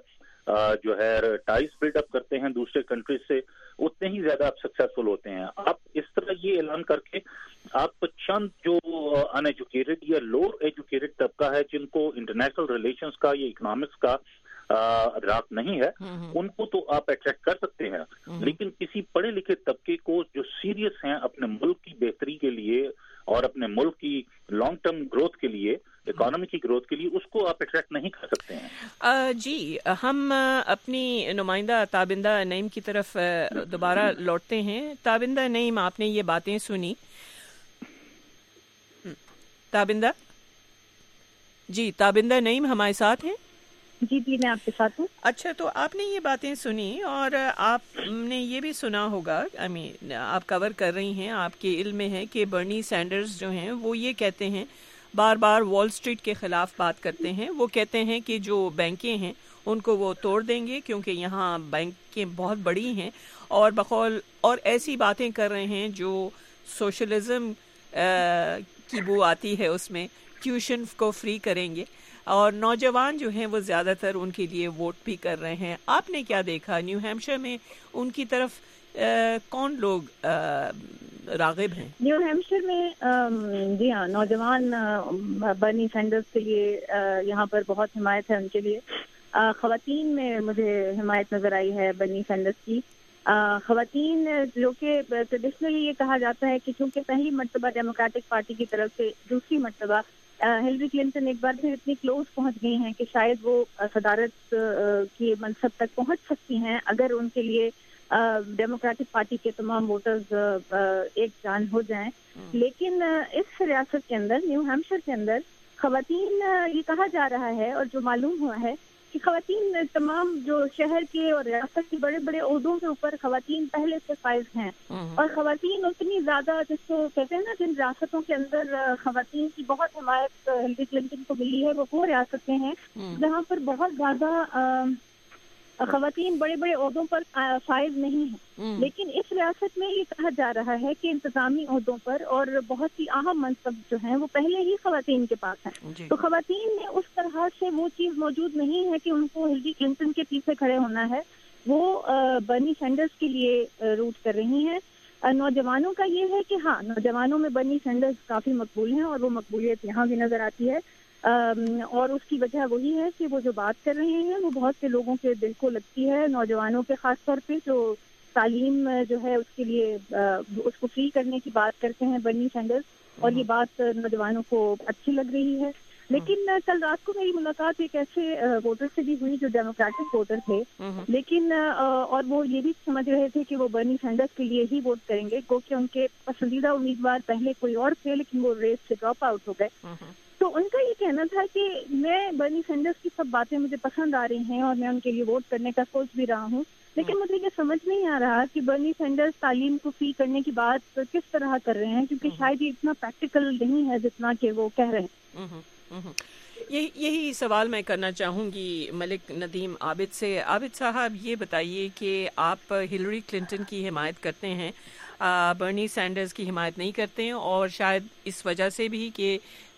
जो है टाइज बिल्डअप करते हैं दूसरे कंट्रीज से, उतने ही ज्यादा आप सक्सेसफुल होते हैं। आप इस तरह ये ऐलान करके आप चंद जो अनएजुकेटेड या लोअर एजुकेटेड तबका है, जिनको इंटरनेशनल रिलेशंस का या इकोनॉमिक्स का रात नहीं है, उनको तो आप अट्रैक्ट कर सकते हैं, लेकिन किसी पढ़े लिखे तबके को जो सीरियस हैं अपने मुल्क की बेहतरी के लिए और अपने मुल्क की लॉन्ग टर्म ग्रोथ के लिए, इकोनॉमी की ग्रोथ के लिए, उसको आप अट्रैक्ट नहीं कर सकते हैं। जी, हम अपनी नुमाइंदा ताबिंदा नईम की तरफ दोबारा लौटते हैं। ताबिंदा नईम, आपने ये बातें सुनी? ताबिंदा जी, ताबिंदा नईम हमारे साथ हैं? जी जी, मैं आपके साथ हूँ। अच्छा, तो आपने ये बातें सुनी और आपने ये भी सुना होगा, आप कवर कर रही हैं, आपके इल्म में है कि बर्नी सैंडर्स जो हैं वो ये कहते हैं, बार बार वॉल स्ट्रीट के खिलाफ बात करते हैं। वो कहते हैं कि जो बैंकें हैं उनको वो तोड़ देंगे क्योंकि यहाँ बैंकें बहुत बड़ी हैं, और बकौल और ऐसी बातें कर रहे हैं जो سوشلزم کی بو آتی ہے اس میں، ٹیوشن کو فری کریں گے، اور نوجوان جو ہیں وہ زیادہ تر ان کے لیے ووٹ بھی کر رہے ہیں. آپ نے کیا دیکھا نیو ہیمپشائر میں، ان کی طرف کون لوگ راغب ہیں؟ نیو ہیمپشائر میں جی ہاں، نوجوان برنی سینڈرز کے لیے یہاں پر بہت حمایت ہے ان کے لیے. خواتین میں مجھے حمایت نظر آئی ہے برنی سینڈرز کی. خواتین جو کہ ٹریڈیشنلی یہ کہا جاتا ہے کہ چونکہ پہلی مرتبہ ڈیموکریٹک پارٹی کی طرف سے دوسری مرتبہ ہلری کلنٹن ایک بار پھر اتنی کلوز پہنچ گئی ہیں کہ شاید وہ صدارت کی منصب تک پہنچ سکتی ہیں اگر ان کے لیے ڈیموکریٹک پارٹی کے تمام ووٹرز ایک جان ہو جائیں. لیکن اس ریاست کے اندر، نیو ہیمپشائر کے اندر، خواتین یہ کہا جا رہا ہے اور جو معلوم ہوا ہے کہ خواتین تمام جو شہر کے اور ریاست کے بڑے بڑے عہدوں کے اوپر خواتین پہلے سے فائز ہیں. اور خواتین اتنی زیادہ، جس کو کہتے ہیں نا، جن ریاستوں کے اندر خواتین کی بہت حمایت ہلری کلنٹن کو ملی ہے، وہ ریاستیں ہیں جہاں پر بہت زیادہ خواتین بڑے بڑے عہدوں پر فائز نہیں ہیں. لیکن اس ریاست میں یہ کہا جا رہا ہے کہ انتظامی عہدوں پر اور بہت سی اہم منصب جو ہیں وہ پہلے ہی خواتین کے پاس ہیں. تو خواتین میں اس طرح سے وہ چیز موجود نہیں ہے کہ ان کو ہلری کلنٹن کے پیچھے کھڑے ہونا ہے. وہ برنی سینڈرز کے لیے روٹ کر رہی ہیں. نوجوانوں کا یہ ہے کہ ہاں، نوجوانوں میں برنی سینڈرز کافی مقبول ہیں، اور وہ مقبولیت یہاں بھی نظر آتی ہے. اور اس کی وجہ وہی ہے کہ وہ جو بات کر رہے ہیں وہ بہت سے لوگوں کے دل کو لگتی ہے، نوجوانوں کے خاص طور پہ جو تعلیم جو ہے اس کے لیے اس کو فری کرنے کی بات کرتے ہیں برنی سینڈرز، اور یہ بات نوجوانوں کو اچھی لگ رہی ہے. لیکن کل رات کو میری ملاقات ایک ایسے ووٹر سے بھی ہوئی جو ڈیموکریٹک ووٹر تھے، لیکن اور وہ یہ بھی سمجھ رہے تھے کہ وہ برنی سینڈرز کے لیے ہی ووٹ کریں گے، کیونکہ ان کے پسندیدہ امیدوار پہلے کوئی اور تھے لیکن وہ ریس سے ڈراپ آؤٹ ہو گئے. تو ان کا یہ کہنا تھا کہ میں برنی سینڈرز کی سب باتیں مجھے پسند آ رہی ہیں اور میں ان کے لیے ووٹ کرنے کا سوچ بھی رہا ہوں، لیکن مجھے یہ سمجھ نہیں آ رہا کہ برنی سینڈرز تعلیم کو فری کرنے کی بات کس طرح کر رہے ہیں، کیونکہ شاید یہ اتنا پریکٹیکل نہیں ہے جتنا کہ وہ کہہ رہے ہیں. یہی سوال میں کرنا چاہوں گی ملک ندیم عابد سے. عابد صاحب، یہ بتائیے کہ آپ ہلری کلنٹن کی حمایت کرتے ہیں، برنی سینڈرز کی حمایت نہیں کرتے ہیں، اور شاید اس وجہ سے بھی کہ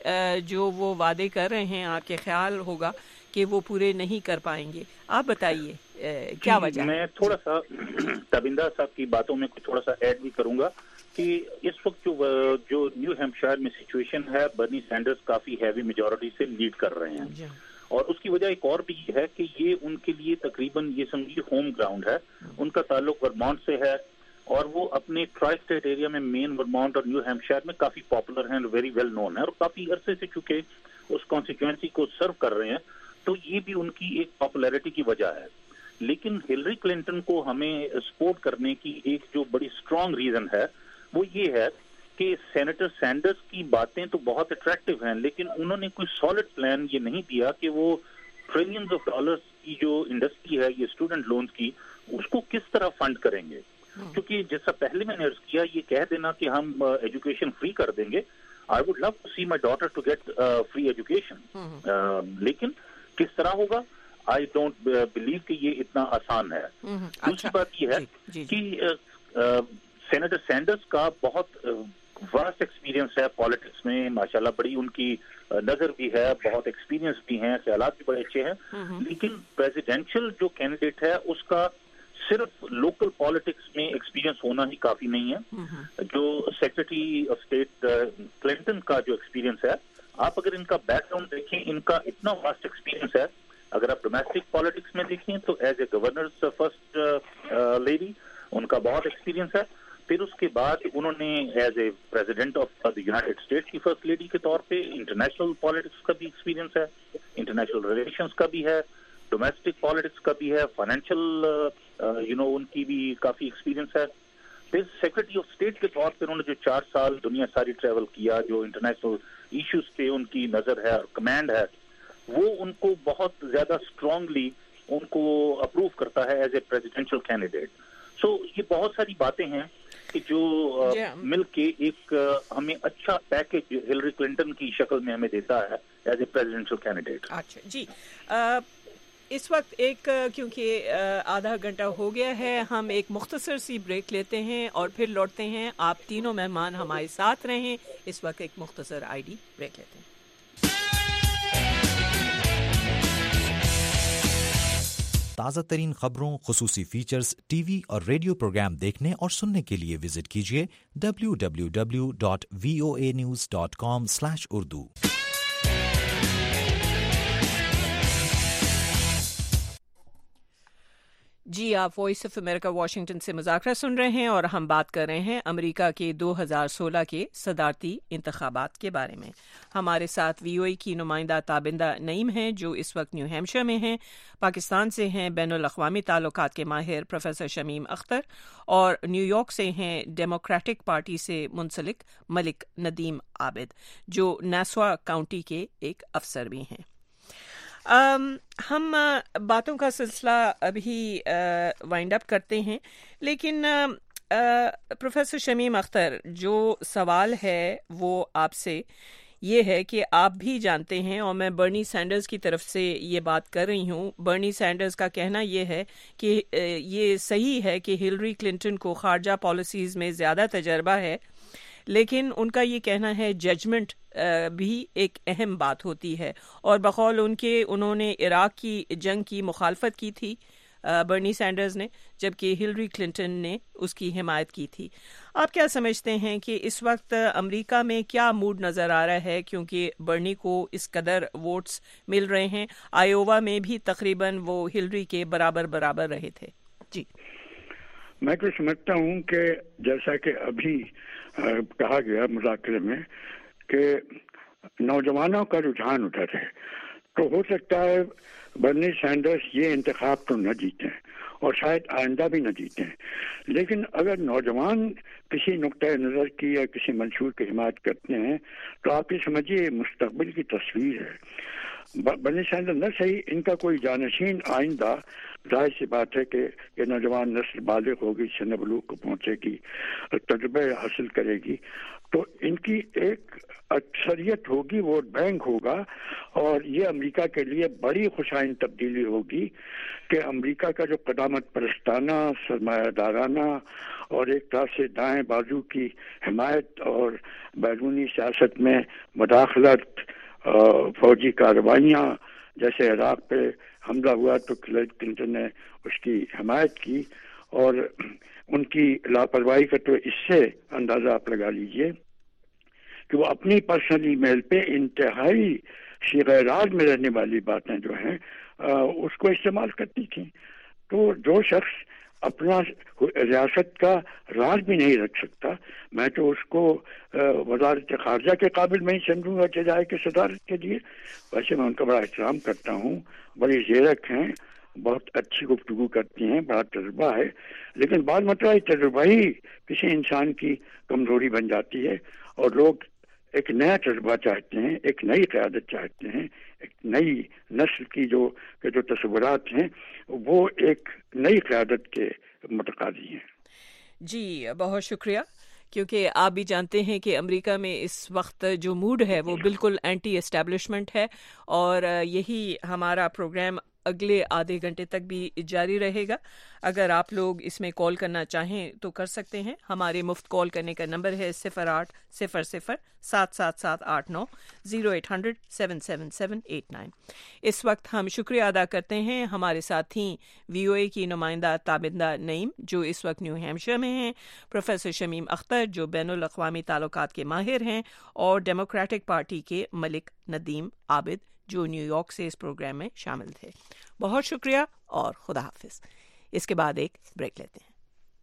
جو وہ وعدے کر رہے ہیں آپ کے خیال ہوگا کہ وہ پورے نہیں کر پائیں گے. آپ بتائیے کیا وجہ؟ میں تھوڑا سا تابندہ صاحب کی باتوں میں تھوڑا سا ایڈ بھی کروں گا کہ اس وقت جو نیو ہیمپشائر میں سچویشن ہے، برنی سینڈرز کافی ہیوی میجورٹی سے لیڈ کر رہے ہیں، اور اس کی وجہ ایک اور بھی ہے کہ یہ ان کے لیے تقریباً یہ سمجھیے ہوم گراؤنڈ ہے. ان کا تعلق ورمونٹ سے ہے، اور وہ اپنے ٹرائی اسٹیٹ ایریا میں مین ورمونٹ اور نیو ہیمپشائر میں کافی پاپولر ہیں، ویری ویل نون ہے، اور کافی عرصے سے چونکہ اس کانسٹیچوئنسی کو سرو کر رہے ہیں، تو یہ بھی ان کی ایک پاپولیرٹی کی وجہ ہے. لیکن ہلری کلنٹن کو ہمیں سپورٹ کرنے کی ایک جو بڑی اسٹرانگ ریزن ہے وہ یہ ہے کہ سینیٹر سینڈرز کی باتیں تو بہت اٹریکٹیو ہیں، لیکن انہوں نے کوئی سالڈ پلان یہ نہیں دیا کہ وہ ٹریلینز آف ڈالرز کی جو انڈسٹری ہے یہ اسٹوڈنٹ لونز کی، اس کو کس طرح فنڈ کریں گے. کیونکہ جیسا پہلے میں نے عرض کیا، یہ کہہ دینا کہ ہم ایجوکیشن فری کر دیں گے، I would love to see my daughter to get free education, لیکن کس طرح ہوگا آئی ڈونٹ بلیو کہ یہ اتنا آسان ہے. دوسری بات یہ ہے کہ سینیٹر سینڈرز کا بہت واسٹ ایکسپیرینس ہے پالیٹکس میں، ماشاءاللہ بڑی ان کی نظر بھی ہے، بہت ایکسپیرینس بھی ہیں، خیالات بھی بڑے اچھے ہیں، لیکن پریزیڈینشیل جو کینڈیڈیٹ ہے اس کا صرف لوکل پالیٹکس میں ایکسپیرینس ہونا ہی کافی نہیں ہے. جو سیکرٹری آف اسٹیٹ کلنٹن کا جو ایکسپیرینس ہے، آپ اگر ان کا بیک گراؤنڈ دیکھیں، ان کا اتنا واسٹ ایکسپیرینس ہے. اگر آپ ڈومیسٹک پالیٹکس میں دیکھیں تو as a governor first lady ان کا بہت ایکسپیرینس ہے. پھر اس کے بعد انہوں نے as a president of the United States کی فرسٹ لیڈی کے طور پہ انٹرنیشنل پالیٹکس کا بھی ایکسپیرینس ہے، انٹرنیشنل ریلیشنز کا بھی ہے، ڈومیسٹک پالیٹکس کا بھی ہے، فائنینشیل ان کی بھی کافی ایکسپیرینس ہے. پھر سیکرٹری آف اسٹیٹ کے طور پہ انہوں نے جو 4 سال دنیا ساری ٹریول کیا، جو انٹرنیشنل ایشوز پہ ان کی نظر ہے اور کمانڈ ہے، وہ ان کو بہت زیادہ اسٹرانگلی ان کو اپروو کرتا ہے as a presidential candidate. So یہ بہت ساری باتیں ہیں کہ جو مل کے ایک ہمیں اچھا پیکج ہلری کلنٹن کی شکل میں ہمیں دیتا ہے ایز اے پریزیڈینشیل کینڈیڈیٹ. اچھا جی، इस वक्त एक क्योंकि आधा घंटा हो गया है, हम एक मुख्तसर सी ब्रेक लेते हैं और फिर लौटते हैं। आप तीनों मेहमान हमारे साथ रहें। इस वक्त एक मुख्तसर आईडी ब्रेक लेते हैं। ताज़ा तरीन खबरों, खुसूसी फीचर्स, टीवी और रेडियो प्रोग्राम देखने और सुनने के लिए विजिट कीजिए www.voanews.com/urdu। जी, आप वॉइस ऑफ अमेरिका वाशिंगटन से मुज़ाकरा सुन रहे हैं और हम बात कर रहे हैं अमेरिका के 2016 के सदारती इंतखाबात के बारे में। हमारे साथ वीओए की नुमाइंदा ताबिंदा नईम हैं जो इस वक्त न्यू हैम्पशायर में हैं। पाकिस्तान से हैं बैनुल अक़वामी ताल्लुकात के माहिर प्रोफेसर शमीम अख्तर, और न्यूयॉर्क से हैं डेमोक्रेटिक पार्टी से मुंसलिक मलिक नदीम आबिद जो नासवा काउंटी के एक अफसर भी हैं। हम बातों का सिलसिला अभी वाइंड अप करते हैं, लेकिन प्रोफेसर शमीम अख्तर, जो सवाल है वो आपसे ये है कि आप भी जानते हैं, और मैं बर्नी सैंडर्स की तरफ से ये बात कर रही हूँ, बर्नी सैंडर्स का कहना ये है कि ये सही है कि हिलरी क्लिंटन को खारजा पॉलिसीज़ में ज़्यादा तजर्बा है, लेकिन उनका ये कहना है जजमेंट भी एक अहम बात होती है, और बकौल उनके उन्होंने इराक की जंग की मुखालफत की थी बर्नी सैंडर्स ने, जबकि हिलरी क्लिंटन ने उसकी हिमायत की थी। आप क्या समझते हैं कि इस वक्त अमेरिका में क्या मूड नज़र आ रहा है, क्योंकि बर्नी को इस कदर वोट्स मिल रहे हैं? आयोवा में भी तकरीबन वो हिलरी के बराबर बराबर रहे थे। जी, मैं तो समझता हूँ कि जैसा कि अभी कहा गया मुज़ाकरे में कि नौजवानों का रुझान उधर है, तो हो सकता है बर्नी सैंडर्स ये इंतखाब तो न जीतें और शायद आइंदा भी न जीतें, लेकिन अगर नौजवान किसी नुक्ता नज़र की या किसी मंशूर की हिमायत करते हैं तो आप ये समझिए मुस्तकबिल की तस्वीर है। बर्नी सैंडर्स न सही, इनका कोई जानशीन आइंदा, जाहिर सी बात है कि ये नौजवान नस्ल बालिग होगी, सन्न बलूग को पहुंचेगी, तजुर्बे हासिल करेगी, तो इनकी एक अक्सरियत होगी, वोट बैंक होगा, और ये अमेरिका के लिए बड़ी खुशाइन तब्दीली होगी कि अमेरिका का जो क़दामत परस्ताना, सरमायादाराना और एक तरह से दाएं बाजू की हिमायत और बैरूनी सियासत में मुदाखलत, फौजी कार्रवाइयाँ, जैसे इराक पे हमला हुआ तो हिलरी क्लिंटन ने उसकी हिमायत की, और उनकी लापरवाही का तो इससे अंदाज़ा आप लगा लीजिए कि वो अपनी पर्सनल ईमेल पे इंतहाई शिगराज में रहने वाली बातें जो हैं उसको इस्तेमाल करती थी। तो जो शख्स अपना रियासत का राज भी नहीं रख सकता, मैं तो उसको वज़ारत ख़ारजा के काबिल में ही समझूंगा जजाए के सदारत के लिए। वैसे मैं उनका बड़ा एहतराम करता हूँ, बड़ी ज़ेरक हैं, बहुत अच्छी गुफ्तगू करती हैं, बड़ा तजुर्बा है, लेकिन बाद मतलब तजुर्बा ही किसी इंसान की कमज़ोरी बन जाती है, और लोग एक नया तजुर्बा चाहते हैं, एक नई क़यादत चाहते हैं, एक नई नस्ल की जो तस्वुरात हैं वो एक नई क़यादत के मुतकादी हैं। जी, बहुत शुक्रिया, क्योंकि आप भी जानते हैं कि अमेरिका में इस वक्त जो मूड है वो बिल्कुल एंटी एस्टैब्लिशमेंट है, और यही हमारा प्रोग्राम अगले आधे घंटे तक भी जारी रहेगा। अगर आप लोग इसमें कॉल करना चाहें तो कर सकते हैं। हमारे मुफ्त कॉल करने का नंबर है 0800-777-89 0800-777-89। इस वक्त हम शुक्रिया अदा करते हैं हमारे साथी वीओए की नुमाइंदा ताबिंदा नईम जो इस वक्त न्यू हैम्पशायर में हैं, प्रोफेसर शमीम अख्तर जो बैनुल अक़वामी ताल्लुकात के माहिर हैं, और डेमोक्रेटिक पार्टी के मलिक नदीम आबिद जो न्यूयॉर्क से इस प्रोग्राम में शामिल थे। बहुत शुक्रिया और खुदा हाफिज। इसके बाद एक ब्रेक लेते हैं।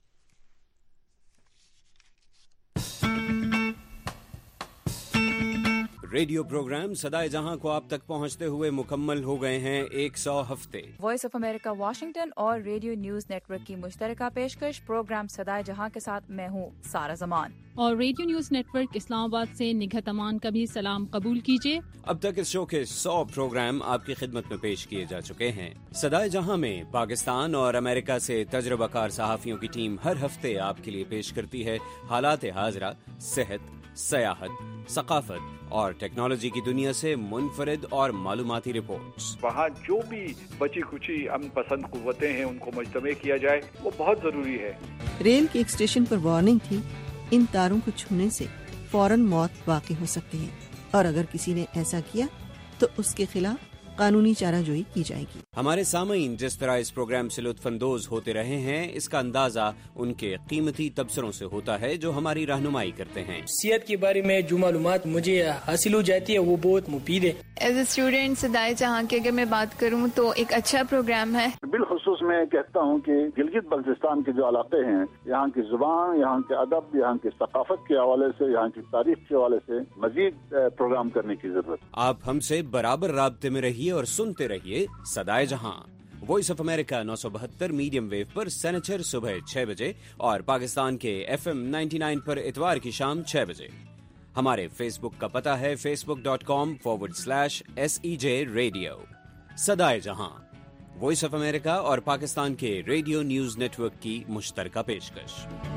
रेडियो प्रोग्राम सदाए जहां को आप तक पहुंचते हुए मुकम्मल हो गए हैं 100 हफ्ते। वॉइस ऑफ अमेरिका वाशिंगटन और रेडियो न्यूज नेटवर्क की मुश्तरका पेशकश प्रोग्राम सदाए जहां के साथ मैं हूं सारा जमान, और रेडियो न्यूज नेटवर्क इस्लामाबाद से निगहत अमान का भी सलाम कबूल कीजिए। अब तक इस शो के 100 प्रोग्राम आपकी खिदमत में पेश किए जा चुके हैं। सदाए जहां में पाकिस्तान और अमेरिका से तजुर्बाकार सहाफियों की टीम हर हफ्ते आपके लिए पेश करती है हालात हाजरा, सेहत, सयाहत, सकाफत और टेक्नोलॉजी की दुनिया से मुनफरिद और मालूमाती रिपोर्ट्स। वहाँ जो भी बची खुची अमन पसंद कुव्वतें हैं उनको मुजतमे किया जाए, वो बहुत जरूरी है। रेल के एक स्टेशन पर वार्निंग थी, इन तारों को छूने से फौरन मौत वाक़ई हो सकती है और अगर किसी ने ऐसा किया तो उसके खिलाफ कानूनी चाराजोई की जाएगी। हमारे सामईन जिस तरह इस प्रोग्राम से लुत्फानंदोज होते रहे हैं, इसका अंदाजा उनके कीमती तबसरों से होता है जो हमारी रहनुमाई करते हैं। सेहत के बारे में जो मालूमात मुझे हासिल हो जाती है वो बहुत मुफीद है। एज ए स्टूडेंट सदाए जहां की अगर मैं बात करूं तो एक अच्छा प्रोग्राम है। बिलखुसूस मैं कहता हूं कि गिलगित बल्तिस्तान के जो इलाके हैं, यहाँ की जुबान, यहाँ के अदब, यहाँ की सकाफत के हवाले से, यहाँ की तारीख के हवाले से मजीद प्रोग्राम करने की जरूरत। आप हमसे बराबर राब्ते में रहिए और सुनते रहिए सदाए जहां। Voice of America 972 medium wave पर सनिचर सुबह 6 बजे और पाकिस्तान के FM 99 पर इतवार की शाम 6 बजे। हमारे फेसबुक का पता है facebook.com/SEJ Radio। सदाए जहां, वॉइस ऑफ अमेरिका और पाकिस्तान के रेडियो न्यूज नेटवर्क की मुश्तरका पेशकश।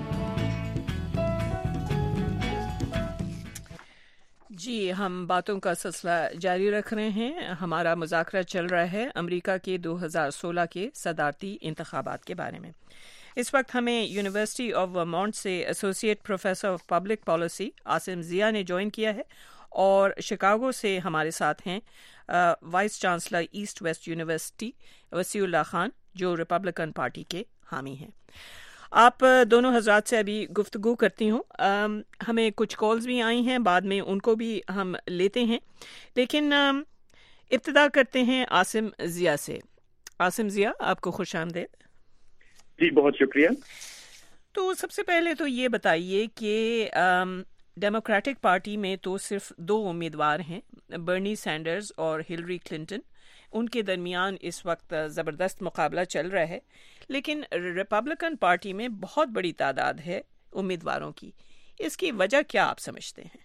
जी, हम बातों का सिलसिला जारी रख रहे हैं। हमारा मुज़ाकरा चल रहा है अमेरिका के 2016 के सदारती इंतखाबात के बारे में। इस वक्त हमें यूनिवर्सिटी ऑफ वर्मोंट से associate professor of public policy Asim Zia ने ज्वाइन किया है और शिकागो से हमारे साथ हैं vice chancellor east west university Wasiullah Khan, जो रिपब्लिकन पार्टी के हामी हैं। आप दोनों हजरात से अभी गुफ्तगू करती हूँ। हमें कुछ कॉल्स भी आई हैं, बाद में उनको भी हम लेते हैं, लेकिन इब्तिदा करते हैं आसिम जिया से। आसिम जिया, आपको खुशामदीद। जी, बहुत शुक्रिया। तो सबसे पहले तो ये बताइए कि डेमोक्रेटिक पार्टी में तो सिर्फ 2 उम्मीदवार हैं, बर्नी सैंडर्स और हिलरी क्लिंटन। उनके दरमियान इस वक्त ज़बरदस्त मुकाबला चल रहा है, लेकिन रिपब्लिकन पार्टी में बहुत बड़ी तादाद है उम्मीदवारों की। इसकी वजह क्या आप समझते हैं?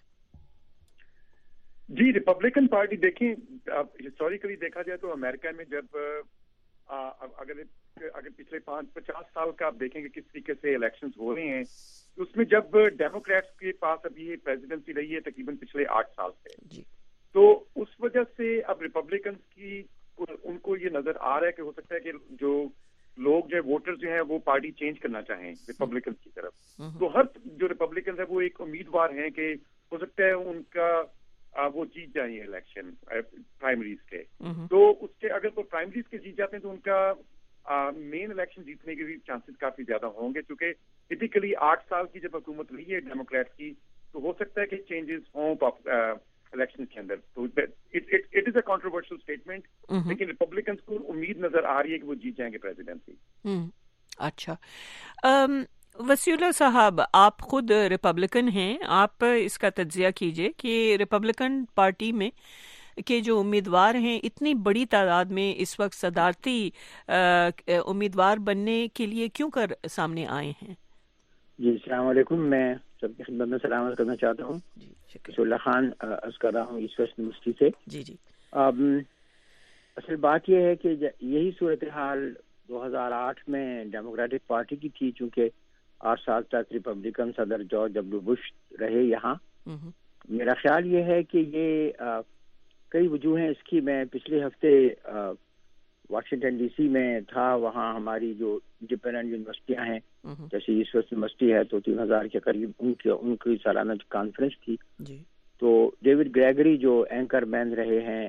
जी, रिपब्लिकन पार्टी देखें, हिस्टोरिकली देखा जाए तो अमेरिका में जब अगर पिछले 50 साल का आप देखेंगे किस तरीके से इलेक्शंस हो रहे हैं, तो उसमें जब डेमोक्रेट्स के पास अभी ये प्रेसिडेंसी रही है तकरीबन पिछले 8 साल से, तो उस वजह से अब रिपब्लिकन की उनको ये नजर आ रहा है कि हो सकता है कि जो लोग जो वोटर्स जो हैं वो पार्टी चेंज करना चाहें रिपब्लिकन की तरफ। तो हर जो रिपब्लिकन है वो एक उम्मीदवार हैं कि हो सकता है उनका वो जीत जाएंगे इलेक्शन प्राइमरीज के। तो उसके अगर वो प्राइमरीज के जीत जाते हैं तो उनका मेन इलेक्शन जीतने के भी चांसेस काफी ज्यादा होंगे, क्योंकि टिपिकली 8 साल की जब हुकूमत रही है डेमोक्रेट्स की, तो हो सकता है कि चेंजेस हों इलेक्शन के अंदर। तो it is a controversial statement, लेकिन रिपब्लिकन्स को उम्मीद नजर आ रही है कि वो जीत जाएंगे प्रेसिडेंसी। अच्छा, वसीउल्लाह साहब, आप खुद रिपब्लिकन हैं, आप इसका तज्जिया कीजिए कि रिपब्लिकन पार्टी में के जो उम्मीदवार हैं इतनी बड़ी तादाद में इस वक्त सदारती उम्मीदवार बनने के लिए क्यों कर सामने आए हैं? जी, अस्सलाम वालेकुम। मैं सबकी खिदमत में सलामत करना चाहता हूँ। वसीउल्लाह खान अर्ज कर रहा हूँ ईस्ट वेस्ट यूनिवर्सिटी से। जी जी। असल बात यह है कि यही सूरत हाल 2008 में डेमोक्रेटिक पार्टी की थी, चूँकि 8 साल तक रिपब्लिकन सदर जॉर्ज डब्ल्यू बुश रहे यहाँ। मेरा ख्याल ये है कि ये कई वजूहें इसकी। मैं पिछले हफ्ते वाशिंगटन डीसी में था, वहाँ हमारी जो इंडिपेंडेंट यूनिवर्सिटियाँ हैं जैसे ईस्ट वेस्ट यूनिवर्सिटी है तो 3000 के करीब उनकी सालाना कॉन्फ्रेंस थी जी। तो डेविड ग्रेगरी जो एंकर मैन रहे हैं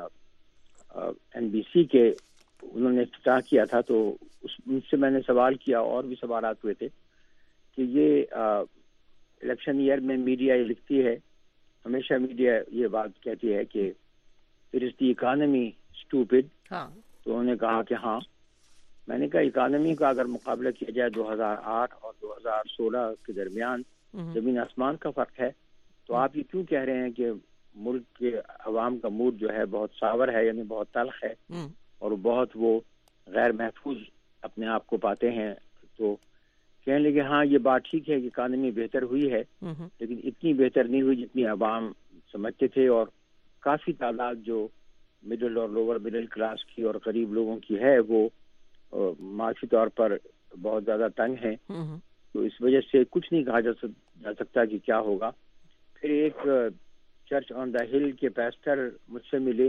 NBC के, उन्होंने इफ्तिताह किया था, तो उनसे मैंने सवाल किया और भी सवाल हुए थे कि ये इलेक्शन ईयर में मीडिया ये लिखती है, हमेशा मीडिया ये बात कहती है कि it is the economy stupid. तो उन्होंने कहा कि हाँ। मैंने कहा इकोनॉमी का अगर मुकाबला किया जाए 2008 और 2016 के दरमियान जमीन आसमान का फर्क है, तो आप ये क्यों कह रहे हैं कि मुल्क के अवाम का मूड जो है बहुत सावर है, यानी बहुत तल्ख है और बहुत वो गैर महफूज अपने आप को पाते हैं। तो कहने लगे हाँ ये बात ठीक है कि इकानमी बेहतर हुई है, लेकिन इतनी बेहतर नहीं हुई जितनी अवाम समझते थे, और काफ़ी तादाद जो मिडिल और लोअर मिडिल क्लास की और गरीब लोगों की है वो माशी तौर पर बहुत ज़्यादा तंग है। तो इस वजह से कुछ नहीं कहा जा सकता कि क्या होगा। پھر ایک چرچ آن دا ہل کے پیسٹر مجھ سے ملے،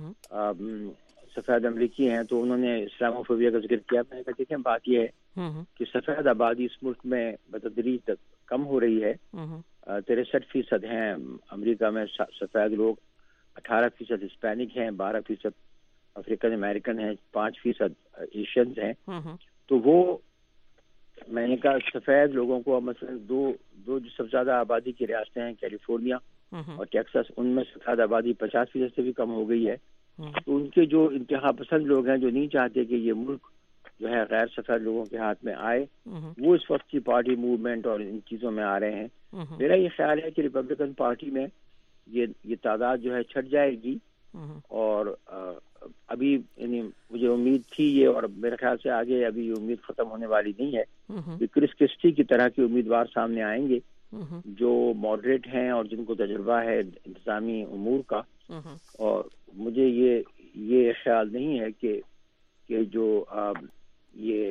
سفید امریکی ہیں، تو انہوں نے اسلاموفوبیا کا ذکر کیا. میں نے کہا دیکھیں بات یہ ہے کہ سفید آبادی اس ملک میں بتدریج کم ہو رہی ہے. 63% ہیں امریکہ میں سفید لوگ، 18% ہسپینک ہیں، 12% افریقن امریکن ہیں، 5% ایشینز ہیں. تو وہ میں نے کہا سفید لوگوں کو مثلا دو جو سب سے زیادہ آبادی کی ریاستیں ہیں کیلیفورنیا اور ٹیکساس، ان میں سفید آبادی 50% سے بھی کم ہو گئی ہے. تو ان کے جو انتہا پسند لوگ ہیں جو نہیں چاہتے کہ یہ ملک جو ہے غیر سفید لوگوں کے ہاتھ میں آئے، وہ اس وقت کی پارٹی موومنٹ اور ان چیزوں میں آ رہے ہیں. میرا یہ خیال ہے کہ ریپبلکن پارٹی میں یہ تعداد جو ہے چھٹ جائے گی. اور ابھی یعنی مجھے امید تھی یہ، اور میرے خیال سے آگے ابھی یہ امید ختم ہونے والی نہیں ہے کہ کرس کرسٹی کی طرح کے امیدوار سامنے آئیں گے جو ماڈریٹ ہیں اور جن کو تجربہ ہے انتظامی امور کا. اور مجھے یہ خیال نہیں ہے کہ جو یہ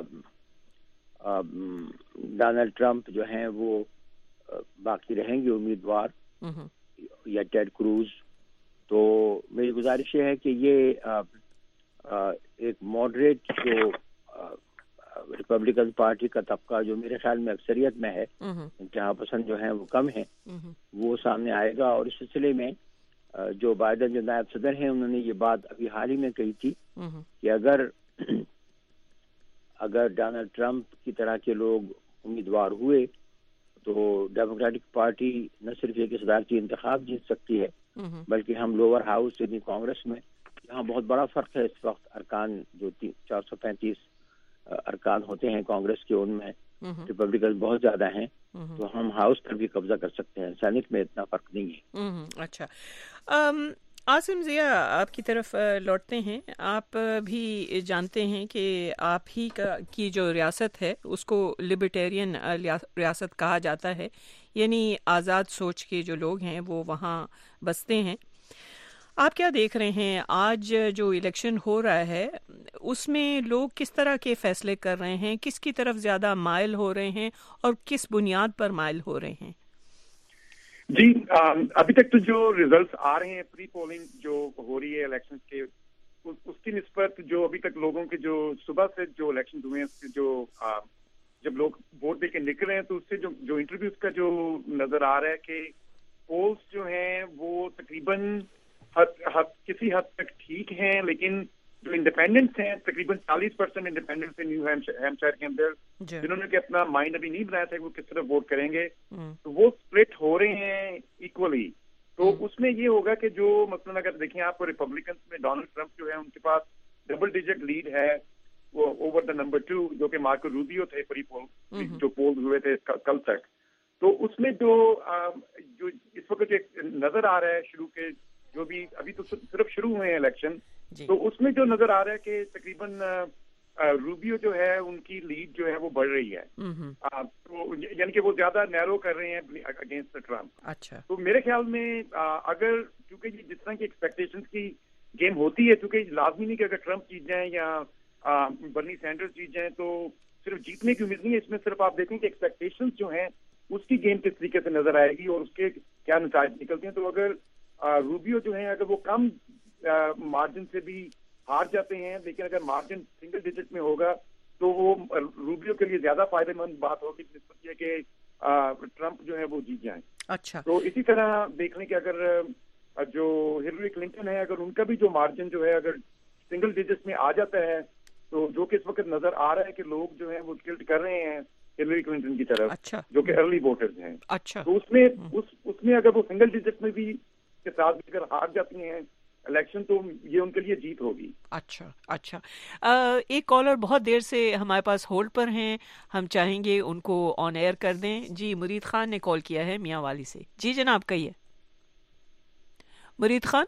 ڈونلڈ ٹرمپ جو ہیں وہ باقی رہیں گے امیدوار یا ٹیڈ کروز. تو میری گزارش یہ ہے کہ یہ ایک ماڈریٹ جو ریپبلکن پارٹی کا طبقہ جو میرے خیال میں اکثریت میں ہے، انتہا پسند جو ہیں وہ کم ہیں، وہ سامنے آئے گا. اور اس سلسلے میں جو بائیڈن جو نائب صدر ہیں انہوں نے یہ بات ابھی حال ہی میں کہی تھی کہ اگر ڈونلڈ ٹرمپ کی طرح کے لوگ امیدوار ہوئے تو ڈیموکریٹک پارٹی نہ صرف ایک صدارتی انتخاب جیت سکتی ہے بلکہ ہم لوور ہاؤس یعنی کانگریس میں، یہاں بہت بڑا فرق ہے اس وقت، ارکان جو 435 ارکان ہوتے ہیں کانگریس کے، ان میں ریپبلکن بہت زیادہ ہیں، تو ہم ہاؤس پر بھی قبضہ کر سکتے ہیں. سینٹ میں اتنا فرق نہیں ہے. اچھا، عاصم ضیاء آپ کی طرف لوٹتے ہیں. آپ بھی جانتے ہیں کہ آپ ہی کی جو ریاست ہے اس کو لبرٹیرین ریاست کہا جاتا ہے، یعنی آزاد سوچ کے جو لوگ ہیں وہ وہاں بستے ہیں. آپ کیا دیکھ رہے ہیں آج جو الیکشن ہو رہا ہے اس میں لوگ کس طرح کے فیصلے کر رہے ہیں، کس کی طرف زیادہ مائل ہو رہے ہیں اور کس بنیاد پر مائل ہو رہے ہیں؟ جی ابھی تک تو جو ریزلٹس آ رہے ہیں پری پولنگ جو ہو رہی ہے الیکشن کے، اس کی نسبت جو ابھی تک لوگوں کے جو صبح سے جو الیکشن ہوئے ہیں، جو جب لوگ ووٹ دے کے نکل رہے ہیں تو اس سے جو انٹرویوز کا جو نظر آ رہا ہے کہ پولس جو ہیں وہ تقریباً کسی حد تک ٹھیک ہیں، لیکن جو انڈیپینڈنٹس ہیں تقریباً 40% انڈیپینڈنٹس ہیں نیو ہیمپشائر کے اندر، جنہوں نے کہ اپنا مائنڈ ابھی نہیں بنایا تھا کہ وہ کس طرح ووٹ کریں گے، تو وہ سپلٹ ہو رہے ہیں ایکولی. تو اس میں یہ ہوگا کہ جو مثلاً اگر دیکھیں آپ کو ریپبلکنس میں ڈونلڈ ٹرمپ جو ہے ان کے پاس ڈبل ڈیجٹ لیڈ ہے وہ اوور دا نمبر 2 جو کہ مارکو روبیو تھے پری پول جو پول ہوئے تھے کل تک. تو اس میں جو اس وقت نظر آ رہا ہے شروع کے جو بھی ابھی تو صرف شروع ہوئے ہیں الیکشن، تو اس میں جو نظر آ رہا ہے کہ تقریباً روبیو جو ہے ان کی لیڈ جو ہے وہ بڑھ رہی ہے، تو یعنی کہ وہ زیادہ نیرو کر رہے ہیں اگینسٹ ٹرمپ. اچھا، تو میرے خیال میں اگر چونکہ یہ جس طرح کی ایکسپیکٹیشنز کی گیم ہوتی ہے، چونکہ لازمی نہیں کہ اگر ٹرمپ جیت جائیں یا برنی سینڈرز جیت جائیں تو صرف جیتنے کی امید نہیں ہے، اس میں صرف آپ دیکھیں کہ ایکسپیکٹیشنز جو ہیں اس کی گیم کس طریقے سے نظر آئے گی اور اس کے کیا نتائج نکلتے ہیں. تو اگر روبیو جو ہیں اگر وہ کم مارجن سے بھی ہار جاتے ہیں، لیکن اگر مارجن سنگل ڈیجٹ میں ہوگا تو وہ روبیو کے لیے زیادہ فائدہ مند بات ہوگی نسبت یہ کہ ٹرمپ جو ہے وہ جیت جائیں. اچھا، تو اسی طرح دیکھ لیں کہ اگر جو ہلری کلنٹن ہے اگر ان کا بھی جو مارجن جو ہے اگر سنگل ڈیجٹ میں آ جاتا ہے تو جو کہ اس وقت نظر آ رہا ہے کہ لوگ جو ہیں وہ ٹلٹ کر رہے ہیں ہلری کلنٹن کی طرف. اچھا، جو کہ ارلی ووٹرز ہیں. اچھا، تو اس میں اگر وہ سنگل ڈیجٹ میں بھی کے ساتھ اگر ہار جاتی ہیں الیکشن تو یہ ان کے لیے جیت ہوگی. اچھا، ایک کالر بہت دیر سے ہمارے پاس ہولڈ پر ہیں، ہم چاہیں گے ان کو آن ایئر کر دیں. جی مرید خان نے کال کیا ہے میاں والی سے. جی جناب کہیے مرید خان.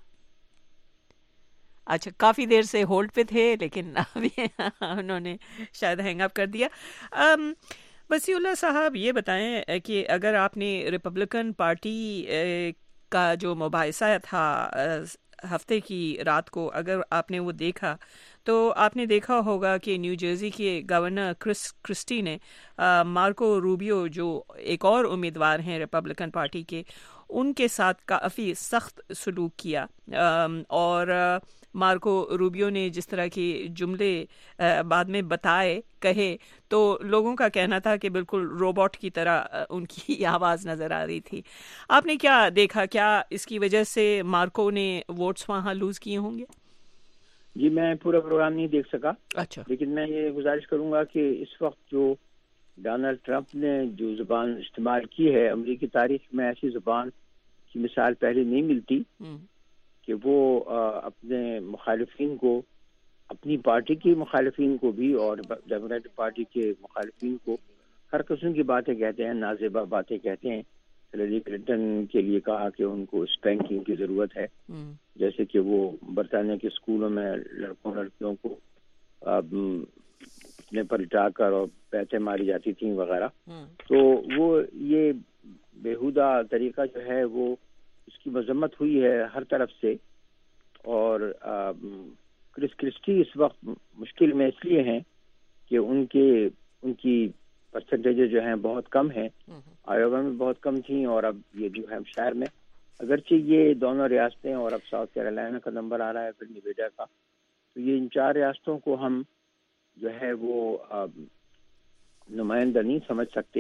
اچھا، کافی دیر سے ہولڈ پہ تھے لیکن ابھی انہوں نے شاید ہینگ اپ کر دیا. وسیع اللہ صاحب یہ بتائیں کہ اگر آپ نے ریپبلکن پارٹی کا جو مباحثہ تھا ہفتے کی رات کو اگر آپ نے وہ دیکھا تو آپ نے دیکھا ہوگا کہ نیو جرسی کے گورنر کرسٹی نے مارکو روبیو جو ایک اور امیدوار ہیں ریپبلکن پارٹی کے، ان کے ساتھ کافی سخت سلوک کیا، اور مارکو روبیو نے جس طرح کے جملے بعد میں کہے تو لوگوں کا کہنا تھا کہ بالکل روبوٹ کی طرح ان کی آواز نظر آ رہی تھی. آپ نے کیا دیکھا؟ کیا اس کی وجہ سے مارکو نے ووٹس وہاں لوز کیے ہوں گے؟ جی میں پورا پروگرام نہیں دیکھ سکا. اچھا. لیکن میں یہ گزارش کروں گا کہ اس وقت جو ڈونلڈ ٹرمپ نے جو زبان استعمال کی ہے، امریکی تاریخ میں ایسی زبان کی مثال پہلے نہیں ملتی کہ وہ اپنے مخالفین کو، اپنی پارٹی کے مخالفین کو بھی اور ڈیموکریٹک پارٹی کے مخالفین کو ہر قسم کی باتیں کہتے ہیں، نازیبا باتیں کہتے ہیں. ہلیری کلنٹن کے لیے کہا کہ ان کو اسپینکنگ کی ضرورت ہے، جیسے کہ وہ برطانیہ کے اسکولوں میں لڑکوں لڑکیوں کو اپنے پر لٹا کر اور بیٹیں ماری جاتی تھیں وغیرہ. تو وہ یہ بیہودہ طریقہ جو ہے وہ اس کی مذمت ہوئی ہے ہر طرف سے. اور کرس کرسٹی اس وقت مشکل میں اس لیے ہیں کہ ان کی پرسنٹیج جو ہیں بہت کم ہیں، آیووا میں بہت کم تھیں، اور اب یہ نیو ہیمپشائر میں، اگرچہ یہ دونوں ریاستیں اور اب ساؤتھ کیرولینا کا نمبر آ رہا ہے، پھر نیواڈا کا، تو یہ ان 4 ریاستوں کو ہم جو ہے وہ نمائندہ نہیں سمجھ سکتے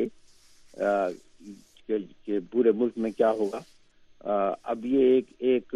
کہ پورے ملک میں کیا ہوگا. اب یہ ایک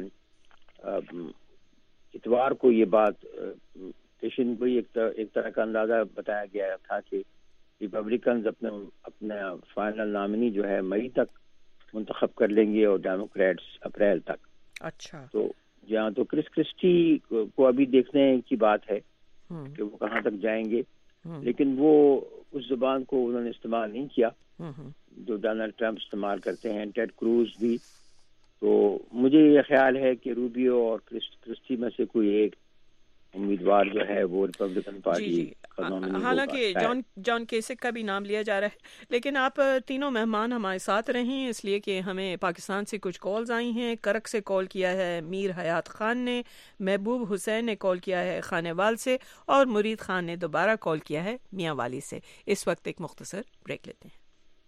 اتوار کو یہ بات پیشن کو ایک طرح کا اندازہ بتایا گیا تھا کہ ریپبلکنز اپنا فائنل نامنی جو ہے مئی تک منتخب کر لیں گے اور ڈیموکریٹس اپریل تک. اچھا. تو جہاں تو کرس کرسٹی کو ابھی دیکھنے کی بات ہے کہ وہ کہاں تک جائیں گے، لیکن وہ اس زبان کو انہوں نے استعمال نہیں کیا جو ڈونلڈ ٹرمپ استعمال کرتے ہیں، ٹیڈ کروز بھی. تو مجھے یہ خیال ہے کہ روبیو اور کرسٹی میں سے کوئی ایک امیدوار جو ہے وہ ریپبلکن پارٹی کا نامنی ہوگا. حالانکہ جان کیسک کا بھی نام لیا جا رہا ہے، لیکن آپ تینوں مہمان ہمارے ساتھ رہیں، اس لیے کہ ہمیں پاکستان سے کچھ کالز آئی ہیں. کرک سے کال کیا ہے میر حیات خان نے، محبوب حسین نے کال کیا ہے خانے وال سے، اور مرید خان نے دوبارہ کال کیا ہے میاں والی سے. اس وقت ایک مختصر بریک لیتے ہیں.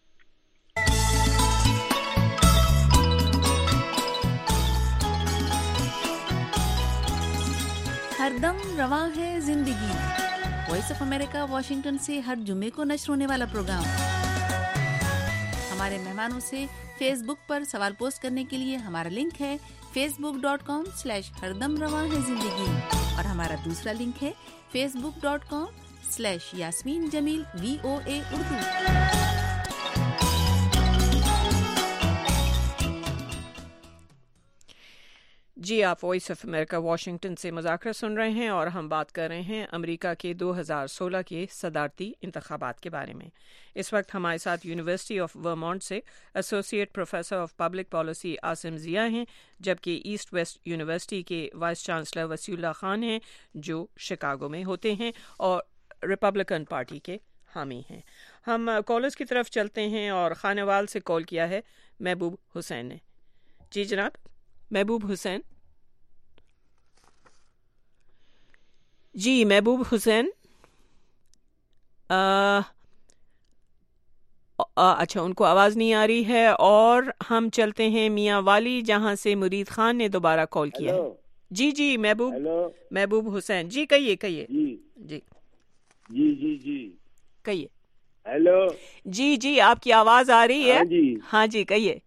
ہر دم رواں ہے زندگی، وائس آف امریکہ واشنگٹن سے ہر جمعے کو نشر ہونے والا پروگرام. ہمارے مہمانوں سے فیس بک پر سوال پوسٹ کرنے کے لیے ہمارا لنک ہے facebook.com/ہردم رواں ہے زندگی، اور ہمارا دوسرا لنک ہے facebook.com/یاسمین جمیل VOA اردو. جی آپ وائس آف امریکہ واشنگٹن سے مذاکرہ سن رہے ہیں، اور ہم بات کر رہے ہیں امریکہ کے 2016 کے صدارتی انتخابات کے بارے میں. اس وقت ہمارے ساتھ یونیورسٹی آف ورمونٹ سے associate professor of public policy Asim Zia ہیں، جبکہ ایسٹ ویسٹ یونیورسٹی کے vice chancellor Wasiullah Khan ہیں جو شکاگو میں ہوتے ہیں اور ریپبلکن پارٹی کے حامی ہیں. ہم کالرز کی طرف چلتے ہیں، اور خانے وال سے کال کیا ہے محبوب حسین نے. جی جناب محبوب حسین. جی محبوب حسین، اچھا ان کو آواز نہیں آ رہی ہے، اور ہم چلتے ہیں میاں والی جہاں سے مرید خان نے دوبارہ کال کیا ہے. جی جی محبوب حسین جی کہیے جی جی جی جی جی کہیے. ہیلو جی جی آپ کی آواز آ رہی ہے. ہاں جی کہیے.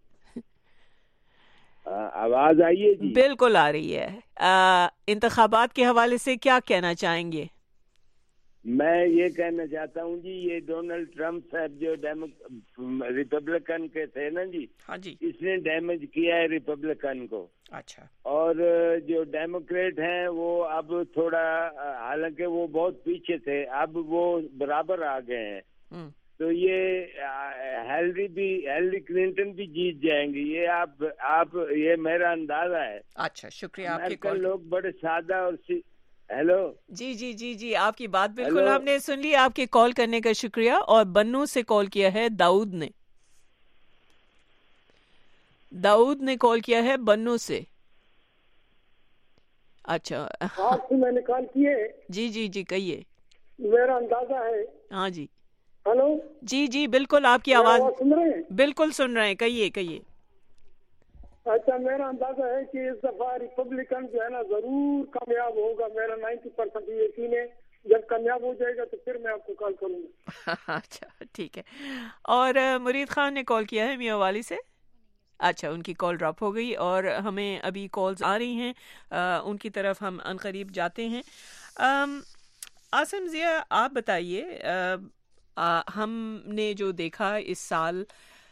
آواز آئی ہے جی؟ بالکل آ رہی ہے. انتخابات کے حوالے سے کیا کہنا چاہیں گے؟ میں یہ کہنا چاہتا ہوں جی، یہ ڈونلڈ ٹرمپ صاحب جو ریپبلکن کے تھے نا جی، ہاں جی، اس نے ڈیمیج کیا ہے ریپبلکن کو. اچھا. اور جو ڈیموکریٹ ہیں وہ اب تھوڑا، حالانکہ وہ بہت پیچھے تھے، اب وہ برابر آ گئے ہیں. تو یہ ہیلری کلنٹن بھی جیت جائیں گی، یہ آپ یہ میرا اندازہ ہے. اچھا شکریہ آپ کے کال. لوگ بڑے سادہ اور ہیلو جی جی جی جی آپ کی بات بالکل ہم نے سن لی. آپ کے کال کرنے کا شکریہ. اور بنو سے کال کیا ہے داؤد نے کال کیا ہے بنو سے. اچھا میں نے کال کی ہے. جی جی جی کہیے. میرا اندازہ ہے. ہاں جی. ہلو جی جی بالکل آپ کی آواز سن رہے ہیں؟ بالکل سن رہے ہیں. کہیے. اچھا میرا اندازہ ہے کہ اس دفعہ ریپبلکن جو ہے نا ضرور کامیاب ہوگا. میرا 90% یقین ہے. جب کامیاب ہو جائے گا تو پھر میں آپ کو کال کروں گا. اچھا ٹھیک ہے. اور مرید خان نے کال کیا ہے میاں والی سے. اچھا ان کی کال ڈراپ ہو گئی اور ہمیں ابھی کالز آ رہی ہیں, ان کی طرف ہم عنقریب جاتے ہیں. عاصم ضیاء آپ بتائیے, ہم نے جو دیکھا اس سال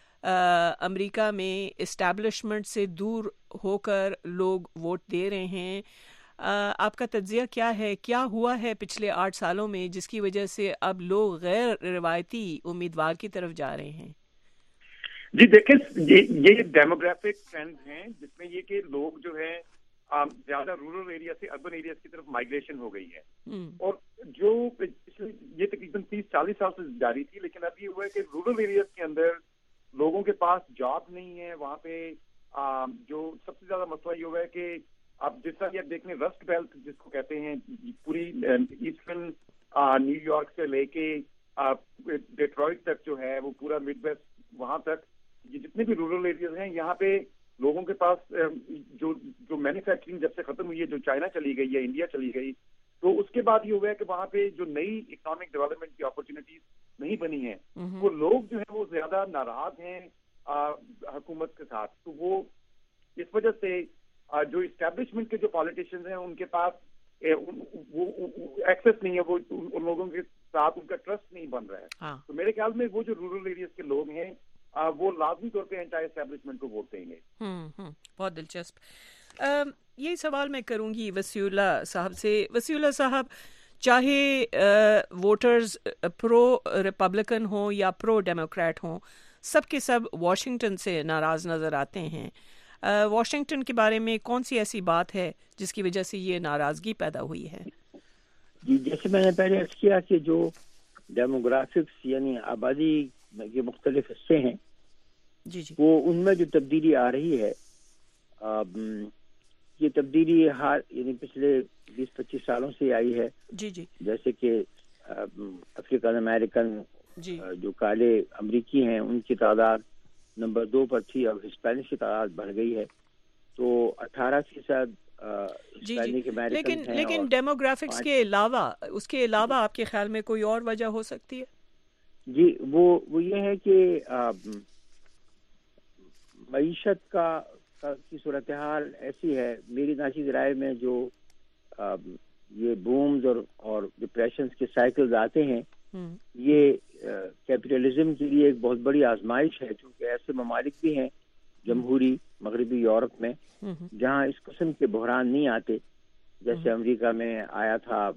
امریکہ میں اسٹیبلشمنٹ سے دور ہو کر لوگ ووٹ دے رہے ہیں, آپ کا تجزیہ کیا ہے؟ کیا ہوا ہے پچھلے 8 سالوں میں جس کی وجہ سے اب لوگ غیر روایتی امیدوار کی طرف جا رہے ہیں؟ جی دیکھیں, یہ ڈیموگرافک ٹرینڈ ہیں جس میں یہ کہ لوگ جو ہے زیادہ رورل ایریا سے اربن ایریاز کی طرف مائگریشن ہو گئی ہے, اور جو یہ تقریباً 30-40 سال سے جاری تھی, لیکن اب یہ ہوا ہے کہ رورل ایریاز کے اندر لوگوں کے پاس جاب نہیں ہے. وہاں پہ جو سب سے زیادہ مسئلہ یہ ہوا ہے کہ آپ جس طرح یہ دیکھیں رسٹ بیلٹ جس کو کہتے ہیں, پوری ایسٹرن نیو یارک سے لے کے ڈیٹرائٹ تک جو ہے وہ پورا مڈ ویسٹ وہاں تک یہ جتنے بھی رورل ایریاز ہیں, یہاں پہ لوگوں کے پاس جو مینوفیکچرنگ جب سے ختم ہوئی ہے, جو چائنا چلی گئی ہے, انڈیا چلی گئی, تو اس کے بعد یہ ہوا ہے کہ وہاں پہ جو نئی اکنامک ڈیولپمنٹ کی اپرچونیٹیز نہیں بنی ہیں, وہ لوگ جو ہیں وہ زیادہ ناراض ہیں حکومت کے ساتھ. تو وہ اس وجہ سے جو اسٹیبلشمنٹ کے جو پالیٹیشینز ہیں ان کے پاس وہ ایکسیس نہیں ہے, وہ ان لوگوں کے ساتھ ان کا ٹرسٹ نہیں بن رہا ہے. تو میرے خیال میں وہ جو رورل ایریاز کے لوگ ہیں وہ لازمی طور پہ اینٹی اسٹیبلشمنٹ کو ووٹ دیں گے. بہت دلچسپ. یہی سوال میں کروں گی وسیع اللہ صاحب سے. وسیع اللہ صاحب, چاہے ووٹرز پرو ریپبلکن ہوں یا پرو ڈیموکریٹ ہوں, سب کے سب واشنگٹن سے ناراض نظر آتے ہیں. واشنگٹن کے بارے میں کون سی ایسی بات ہے جس کی وجہ سے یہ ناراضگی پیدا ہوئی ہے؟ جی جیسے میں نے پہلے عرض کیا کہ جو ڈیموگرافکس یعنی آبادی کے مختلف حصے ہیں, جی جی, وہ ان میں جو تبدیلی آ رہی ہے, یہ تبدیلی یعنی پچھلے 20-25 سالوں سے آئی ہے. جی جی, جیسے کہ افریقن امریکن جو کالے امریکی ہیں ان کی تعداد نمبر 2 پر تھی, اب ہسپینک کی تعداد بڑھ گئی ہے. تو 18% ہسپینک امریکن ہیں. لیکن ڈیموگرافکس کے علاوہ, اس کے علاوہ آپ کے خیال میں کوئی اور وجہ ہو سکتی ہے؟ جی وہ یہ ہے کہ معیشت کی صورتحال ایسی ہے میری ناچیز رائے میں, جو یہ بومز اور ڈپریشنز کے سائیکلز آتے ہیں, یہ کیپٹلزم کے لیے ایک بہت بڑی آزمائش ہے. چونکہ ایسے ممالک بھی ہیں جمہوری مغربی یورپ میں جہاں اس قسم کے بحران نہیں آتے, جیسے امریکہ میں آیا تھا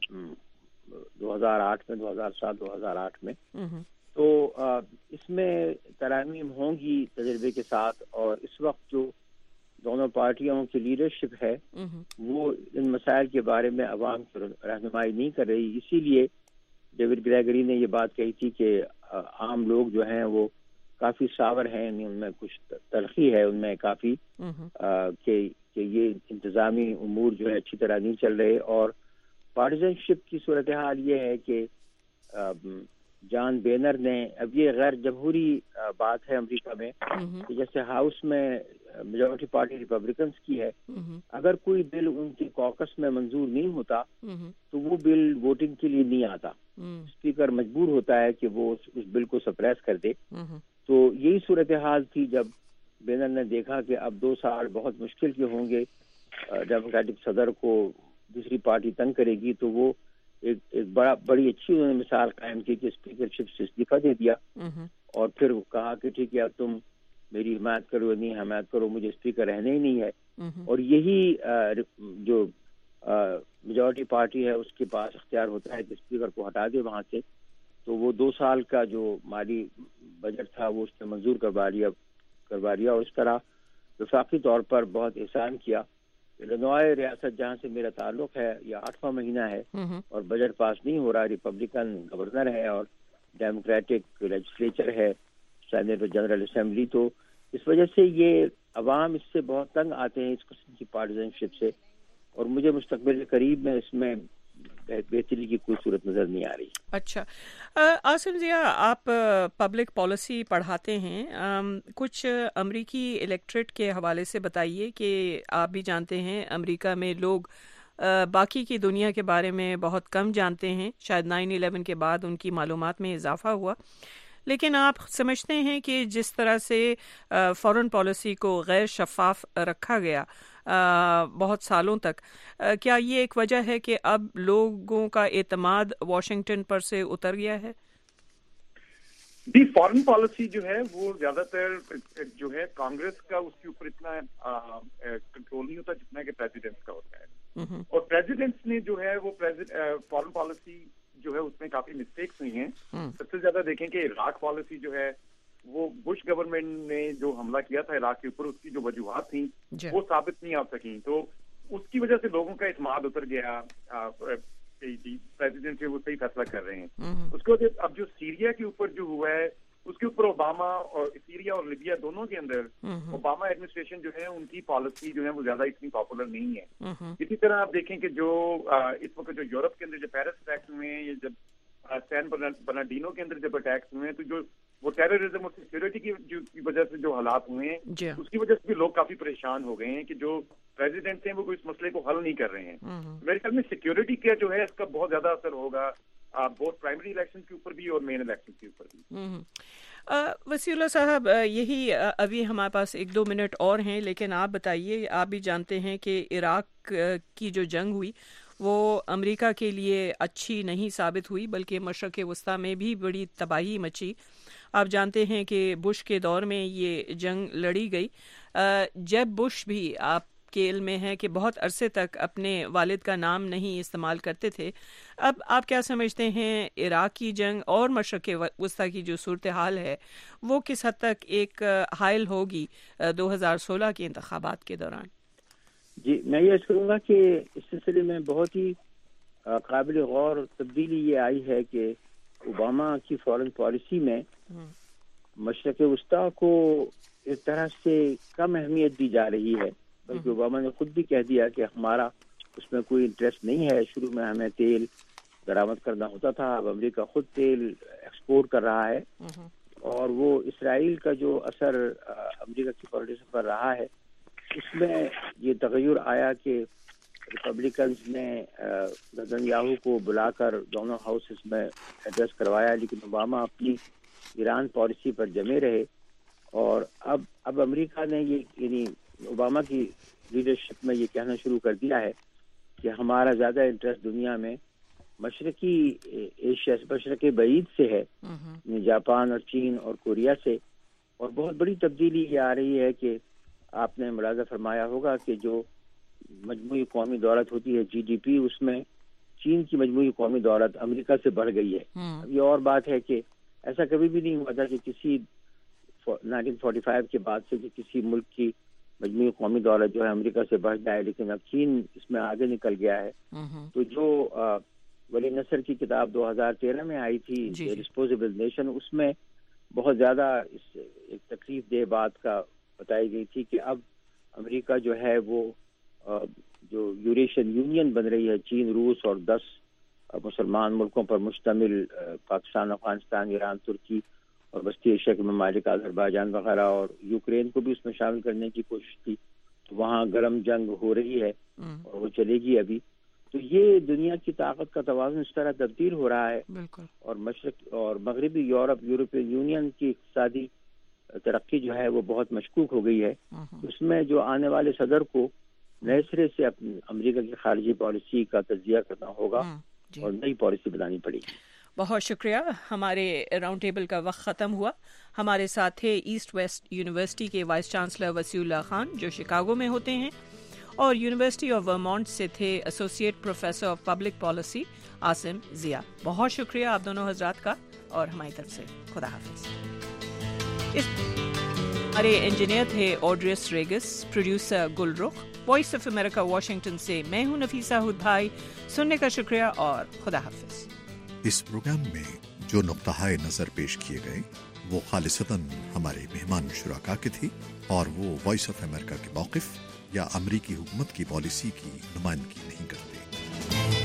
2008 میں, 2007-2008 میں. تو اس میں ترامیم ہوں گی تجربے کے ساتھ, اور اس وقت جو دونوں پارٹیوں کی لیڈرشپ ہے وہ ان مسائل کے بارے میں عوام کی رہنمائی نہیں کر رہی. اسی لیے ڈیوڈ گریگری نے یہ بات کہی تھی کہ عام لوگ جو ہیں وہ کافی ساور ہیں, ان میں کچھ تلخی ہے ان میں کافی, کہ یہ انتظامی امور جو ہے اچھی طرح نہیں چل رہے. اور پارٹیزن شپ کی صورتحال یہ ہے کہ جان بینر نے, اب یہ غیر جمہوری بات ہے امریکہ میں, کہ جیسے ہاؤس میں میجورٹی پارٹی ریپبلکنس کی ہے, اگر کوئی بل ان کی کوکس میں منظور نہیں ہوتا تو وہ بل ووٹنگ کے لیے نہیں آتا. اسپیکر مجبور ہوتا ہے کہ وہ اس بل کو سپریس کر دے. تو یہی صورتحال تھی جب بینر نے دیکھا کہ اب 2 سال بہت مشکل کے ہوں گے, ڈیموکریٹک صدر کو دوسری پارٹی تنگ کرے گی, تو وہ ایک بڑی اچھی انہوں نے مثال قائم کی کہ اسپیکر شپ سے استعفیٰ دے دیا, اور پھر کہا کہ ٹھیک ہے اب تم میری حمایت کرو نہیں حمایت کرو, مجھے اسپیکر رہنا ہی نہیں ہے. اور یہی جو میجورٹی پارٹی ہے اس کے پاس اختیار ہوتا ہے کہ اسپیکر کو ہٹا دے وہاں سے. تو وہ 2 سال کا جو مالی بجٹ تھا وہ اس نے منظور کروا لیا, اور اس طرح وفاقی طور پر بہت احسان کیا. الینوائے ریاست جہاں سے میرا تعلق ہے, یہ 8واں مہینہ ہے اور بجٹ پاس نہیں ہو رہا. ریپبلکن گورنر ہے اور ڈیموکریٹک لیجسلیچر ہے, سینٹ اور جنرل اسمبلی. تو اس وجہ سے یہ عوام اس سے بہت تنگ آتے ہیں اس قسم کی پارٹیزن شپ سے. اور مجھے مستقبل کے قریب میں اس میں بہتری کی کوئی صورت نظر نہیں آ رہی. اچھا عاصم ضیاء، آپ پبلک پالیسی پڑھاتے ہیں، کچھ امریکی الیکٹریٹ کے حوالے سے بتائیے کہ آپ بھی جانتے ہیں امریکہ میں لوگ باقی کی دنیا کے بارے میں بہت کم جانتے ہیں، شاید 9/11 کے بعد ان کی معلومات میں اضافہ ہوا، لیکن آپ سمجھتے ہیں کہ جس طرح سے فارن پالیسی کو غیر شفاف رکھا گیا بہت سالوں تک، کیا یہ ایک وجہ ہے کہ اب لوگوں کا اعتماد واشنگٹن پر سے اتر گیا ہے؟ جی، فارن پالیسی جو ہے وہ زیادہ تر جو ہے کانگریس کا اس کے اوپر اتنا کنٹرول نہیں ہوتا جتنا کہ پریزیڈنٹ کا ہوتا ہے. اور پریزیڈنٹس نے جو ہے وہ فارن پالیسی جو ہے اس میں کافی مسٹیکس ہوئی ہیں. سب سے زیادہ دیکھیں کہ عراق پالیسی جو ہے وہ بش گورنمنٹ نے جو حملہ کیا تھا عراق کے اوپر، اس کی جو وجوہات تھیں وہ ثابت نہیں آ سکیں، تو اس کی وجہ سے لوگوں کا اعتماد اتر گیا. پریزیڈنٹ وہ صحیح فیصلہ کر رہے ہیں. اس کے بعد اب جو سیریا کے اوپر جو ہوا ہے اس کے اوپر اوباما اور سیریا اور لیبیا دونوں کے اندر اوباما ایڈمنسٹریشن جو ہے ان کی پالیسی جو ہے وہ زیادہ اتنی پاپولر نہیں ہے. اسی طرح آپ دیکھیں کہ جو اس وقت جو یورپ کے اندر جو پیرس اٹیکس ہوئے ہیں، یا جب سین برنارڈینو کے اندر جب اٹیکس ہوئے ہیں، تو جو وہ ٹیررزم اور سیکیورٹی کی وجہ سے جو حالات ہوئے ہیں اس کی وجہ سے بھی لوگ کافی پریشان ہو گئے ہیں کہ جو پریزیڈنٹ ہیں وہ کوئی اس مسئلے کو حل نہیں کر رہے ہیں. میرے خیال میں سیکیورٹی کا جو ہے اس کا بہت زیادہ اثر ہوگا بہت پرائمری الیکشن کے اوپر بھی اور مین الیکشن کے اوپر بھی. وسیع اللہ صاحب، یہی ابھی ہمارے پاس 1-2 منٹ اور ہیں، لیکن آپ بتائیے، آپ بھی جانتے ہیں کہ عراق کی جو جنگ ہوئی وہ امریکہ کے لیے اچھی نہیں ثابت ہوئی، بلکہ مشرق وسطیٰ میں بھی بڑی تباہی مچی. آپ جانتے ہیں کہ بش کے دور میں یہ جنگ لڑی گئی. جب بش بھی آپ کے علم میں ہے کہ بہت عرصے تک اپنے والد کا نام نہیں استعمال کرتے تھے. اب آپ کیا سمجھتے ہیں عراق کی جنگ اور مشرق وسطیٰ کی جو صورتحال ہے وہ کس حد تک ایک حائل ہوگی 2016 کے انتخابات کے دوران؟ جی، میں یہ کروں گا کہ اس سلسلے میں بہت ہی قابل غور تبدیلی یہ آئی ہے کہ اوباما کی فارن پالیسی میں مشرق وسطیٰ کو ایک طرح سے کم اہمیت دی جا رہی ہے، بلکہ اوباما نے خود بھی کہہ دیا کہ ہمارا اس میں کوئی انٹرسٹ نہیں ہے. شروع میں ہمیں تیل درآمد کرنا ہوتا تھا، اب امریکہ خود تیل ایکسپورٹ کر رہا ہے، اور وہ اسرائیل کا جو اثر امریکہ کی پالیسی پر رہا ہے اس میں یہ تغیر آیا کہ ریپبلکنز نے نتنیاہو کو بلا کر دونوں ہاؤسز میں ایڈریس کروایا، لیکن اوباما اپنی ایران پالیسی پر جمے رہے. اور اب امریکہ نے یہ یعنی اوباما کی لیڈرشپ میں یہ کہنا شروع کر دیا ہے کہ ہمارا زیادہ انٹرسٹ دنیا میں مشرقی ایشیا سے، مشرق بعید سے ہے، جاپان اور چین اور کوریا سے. اور بہت بڑی تبدیلی یہ آ رہی ہے کہ آپ نے ملاحظہ فرمایا ہوگا کہ جو مجموعی قومی دولت ہوتی ہے GDP، اس میں چین کی مجموعی قومی دولت امریکہ سے بڑھ گئی ہے. اب یہ اور بات ہے کہ ایسا کبھی بھی نہیں ہوا تھا کہ کسی 1945 کے بعد سے کہ کسی ملک کی مجموعی قومی دولت جو ہے امریکہ سے بڑھ جائے، لیکن اب چین اس میں آگے نکل گیا ہے. تو جو ولی نصر کی کتاب 2013 میں آئی تھی ڈسپوزیبل نیشن، اس میں بہت زیادہ اس ایک تکلیف دہ بات کا بتائی گئی تھی کہ اب امریکہ جو ہے وہ جو یوریشین یونین بن رہی ہے، چین، روس اور 10 مسلمان ملکوں پر مشتمل، پاکستان، افغانستان، ایران، ترکی اور وسطی ایشیا کے ممالک آذربائیجان وغیرہ، اور یوکرین کو بھی اس میں شامل کرنے کی کوشش کی. تو وہاں گرم جنگ ہو رہی ہے اور وہ چلے گی ابھی. تو یہ دنیا کی طاقت کا توازن اس طرح تبدیل ہو رہا ہے. اور مشرق اور مغربی یورپین یونین کی اقتصادی ترقی جو ہے وہ بہت مشکوک ہو گئی ہے. اس میں جو آنے والے صدر کو نئے سرے سے اپنی امریکہ کی خارجی پالیسی کا تجزیہ کرنا ہوگا اور نئی پالیسی بنانی پڑے گی. بہت شکریہ. ہمارے راؤنڈ ٹیبل کا وقت ختم ہوا. ہمارے ساتھ تھے ایسٹ ویسٹ یونیورسٹی کے vice chancellor Wasiullah Khan جو شکاگو میں ہوتے ہیں، اور یونیورسٹی آف ورمونٹ سے تھے associate professor of public policy Asim Zia. بہت شکریہ آپ دونوں حضرات کا، اور ہماری طرف سے خدا حافظ. ہمارے انجینئر تھے آڈریس ریگس، producer Gul Rukh. Voice of America Washington سے میں ہوں نفیسہ ہود بھائی. سننے کا شکریہ اور خدا حافظ. اس پروگرام میں جو نقطہ نظر پیش کیے گئے وہ خالصتاً ہمارے مہمان شرکا کے تھے، اور وہ وائس آف امریکہ کے موقف یا امریکی حکومت کی پالیسی کی نمائندگی نہیں کرتے.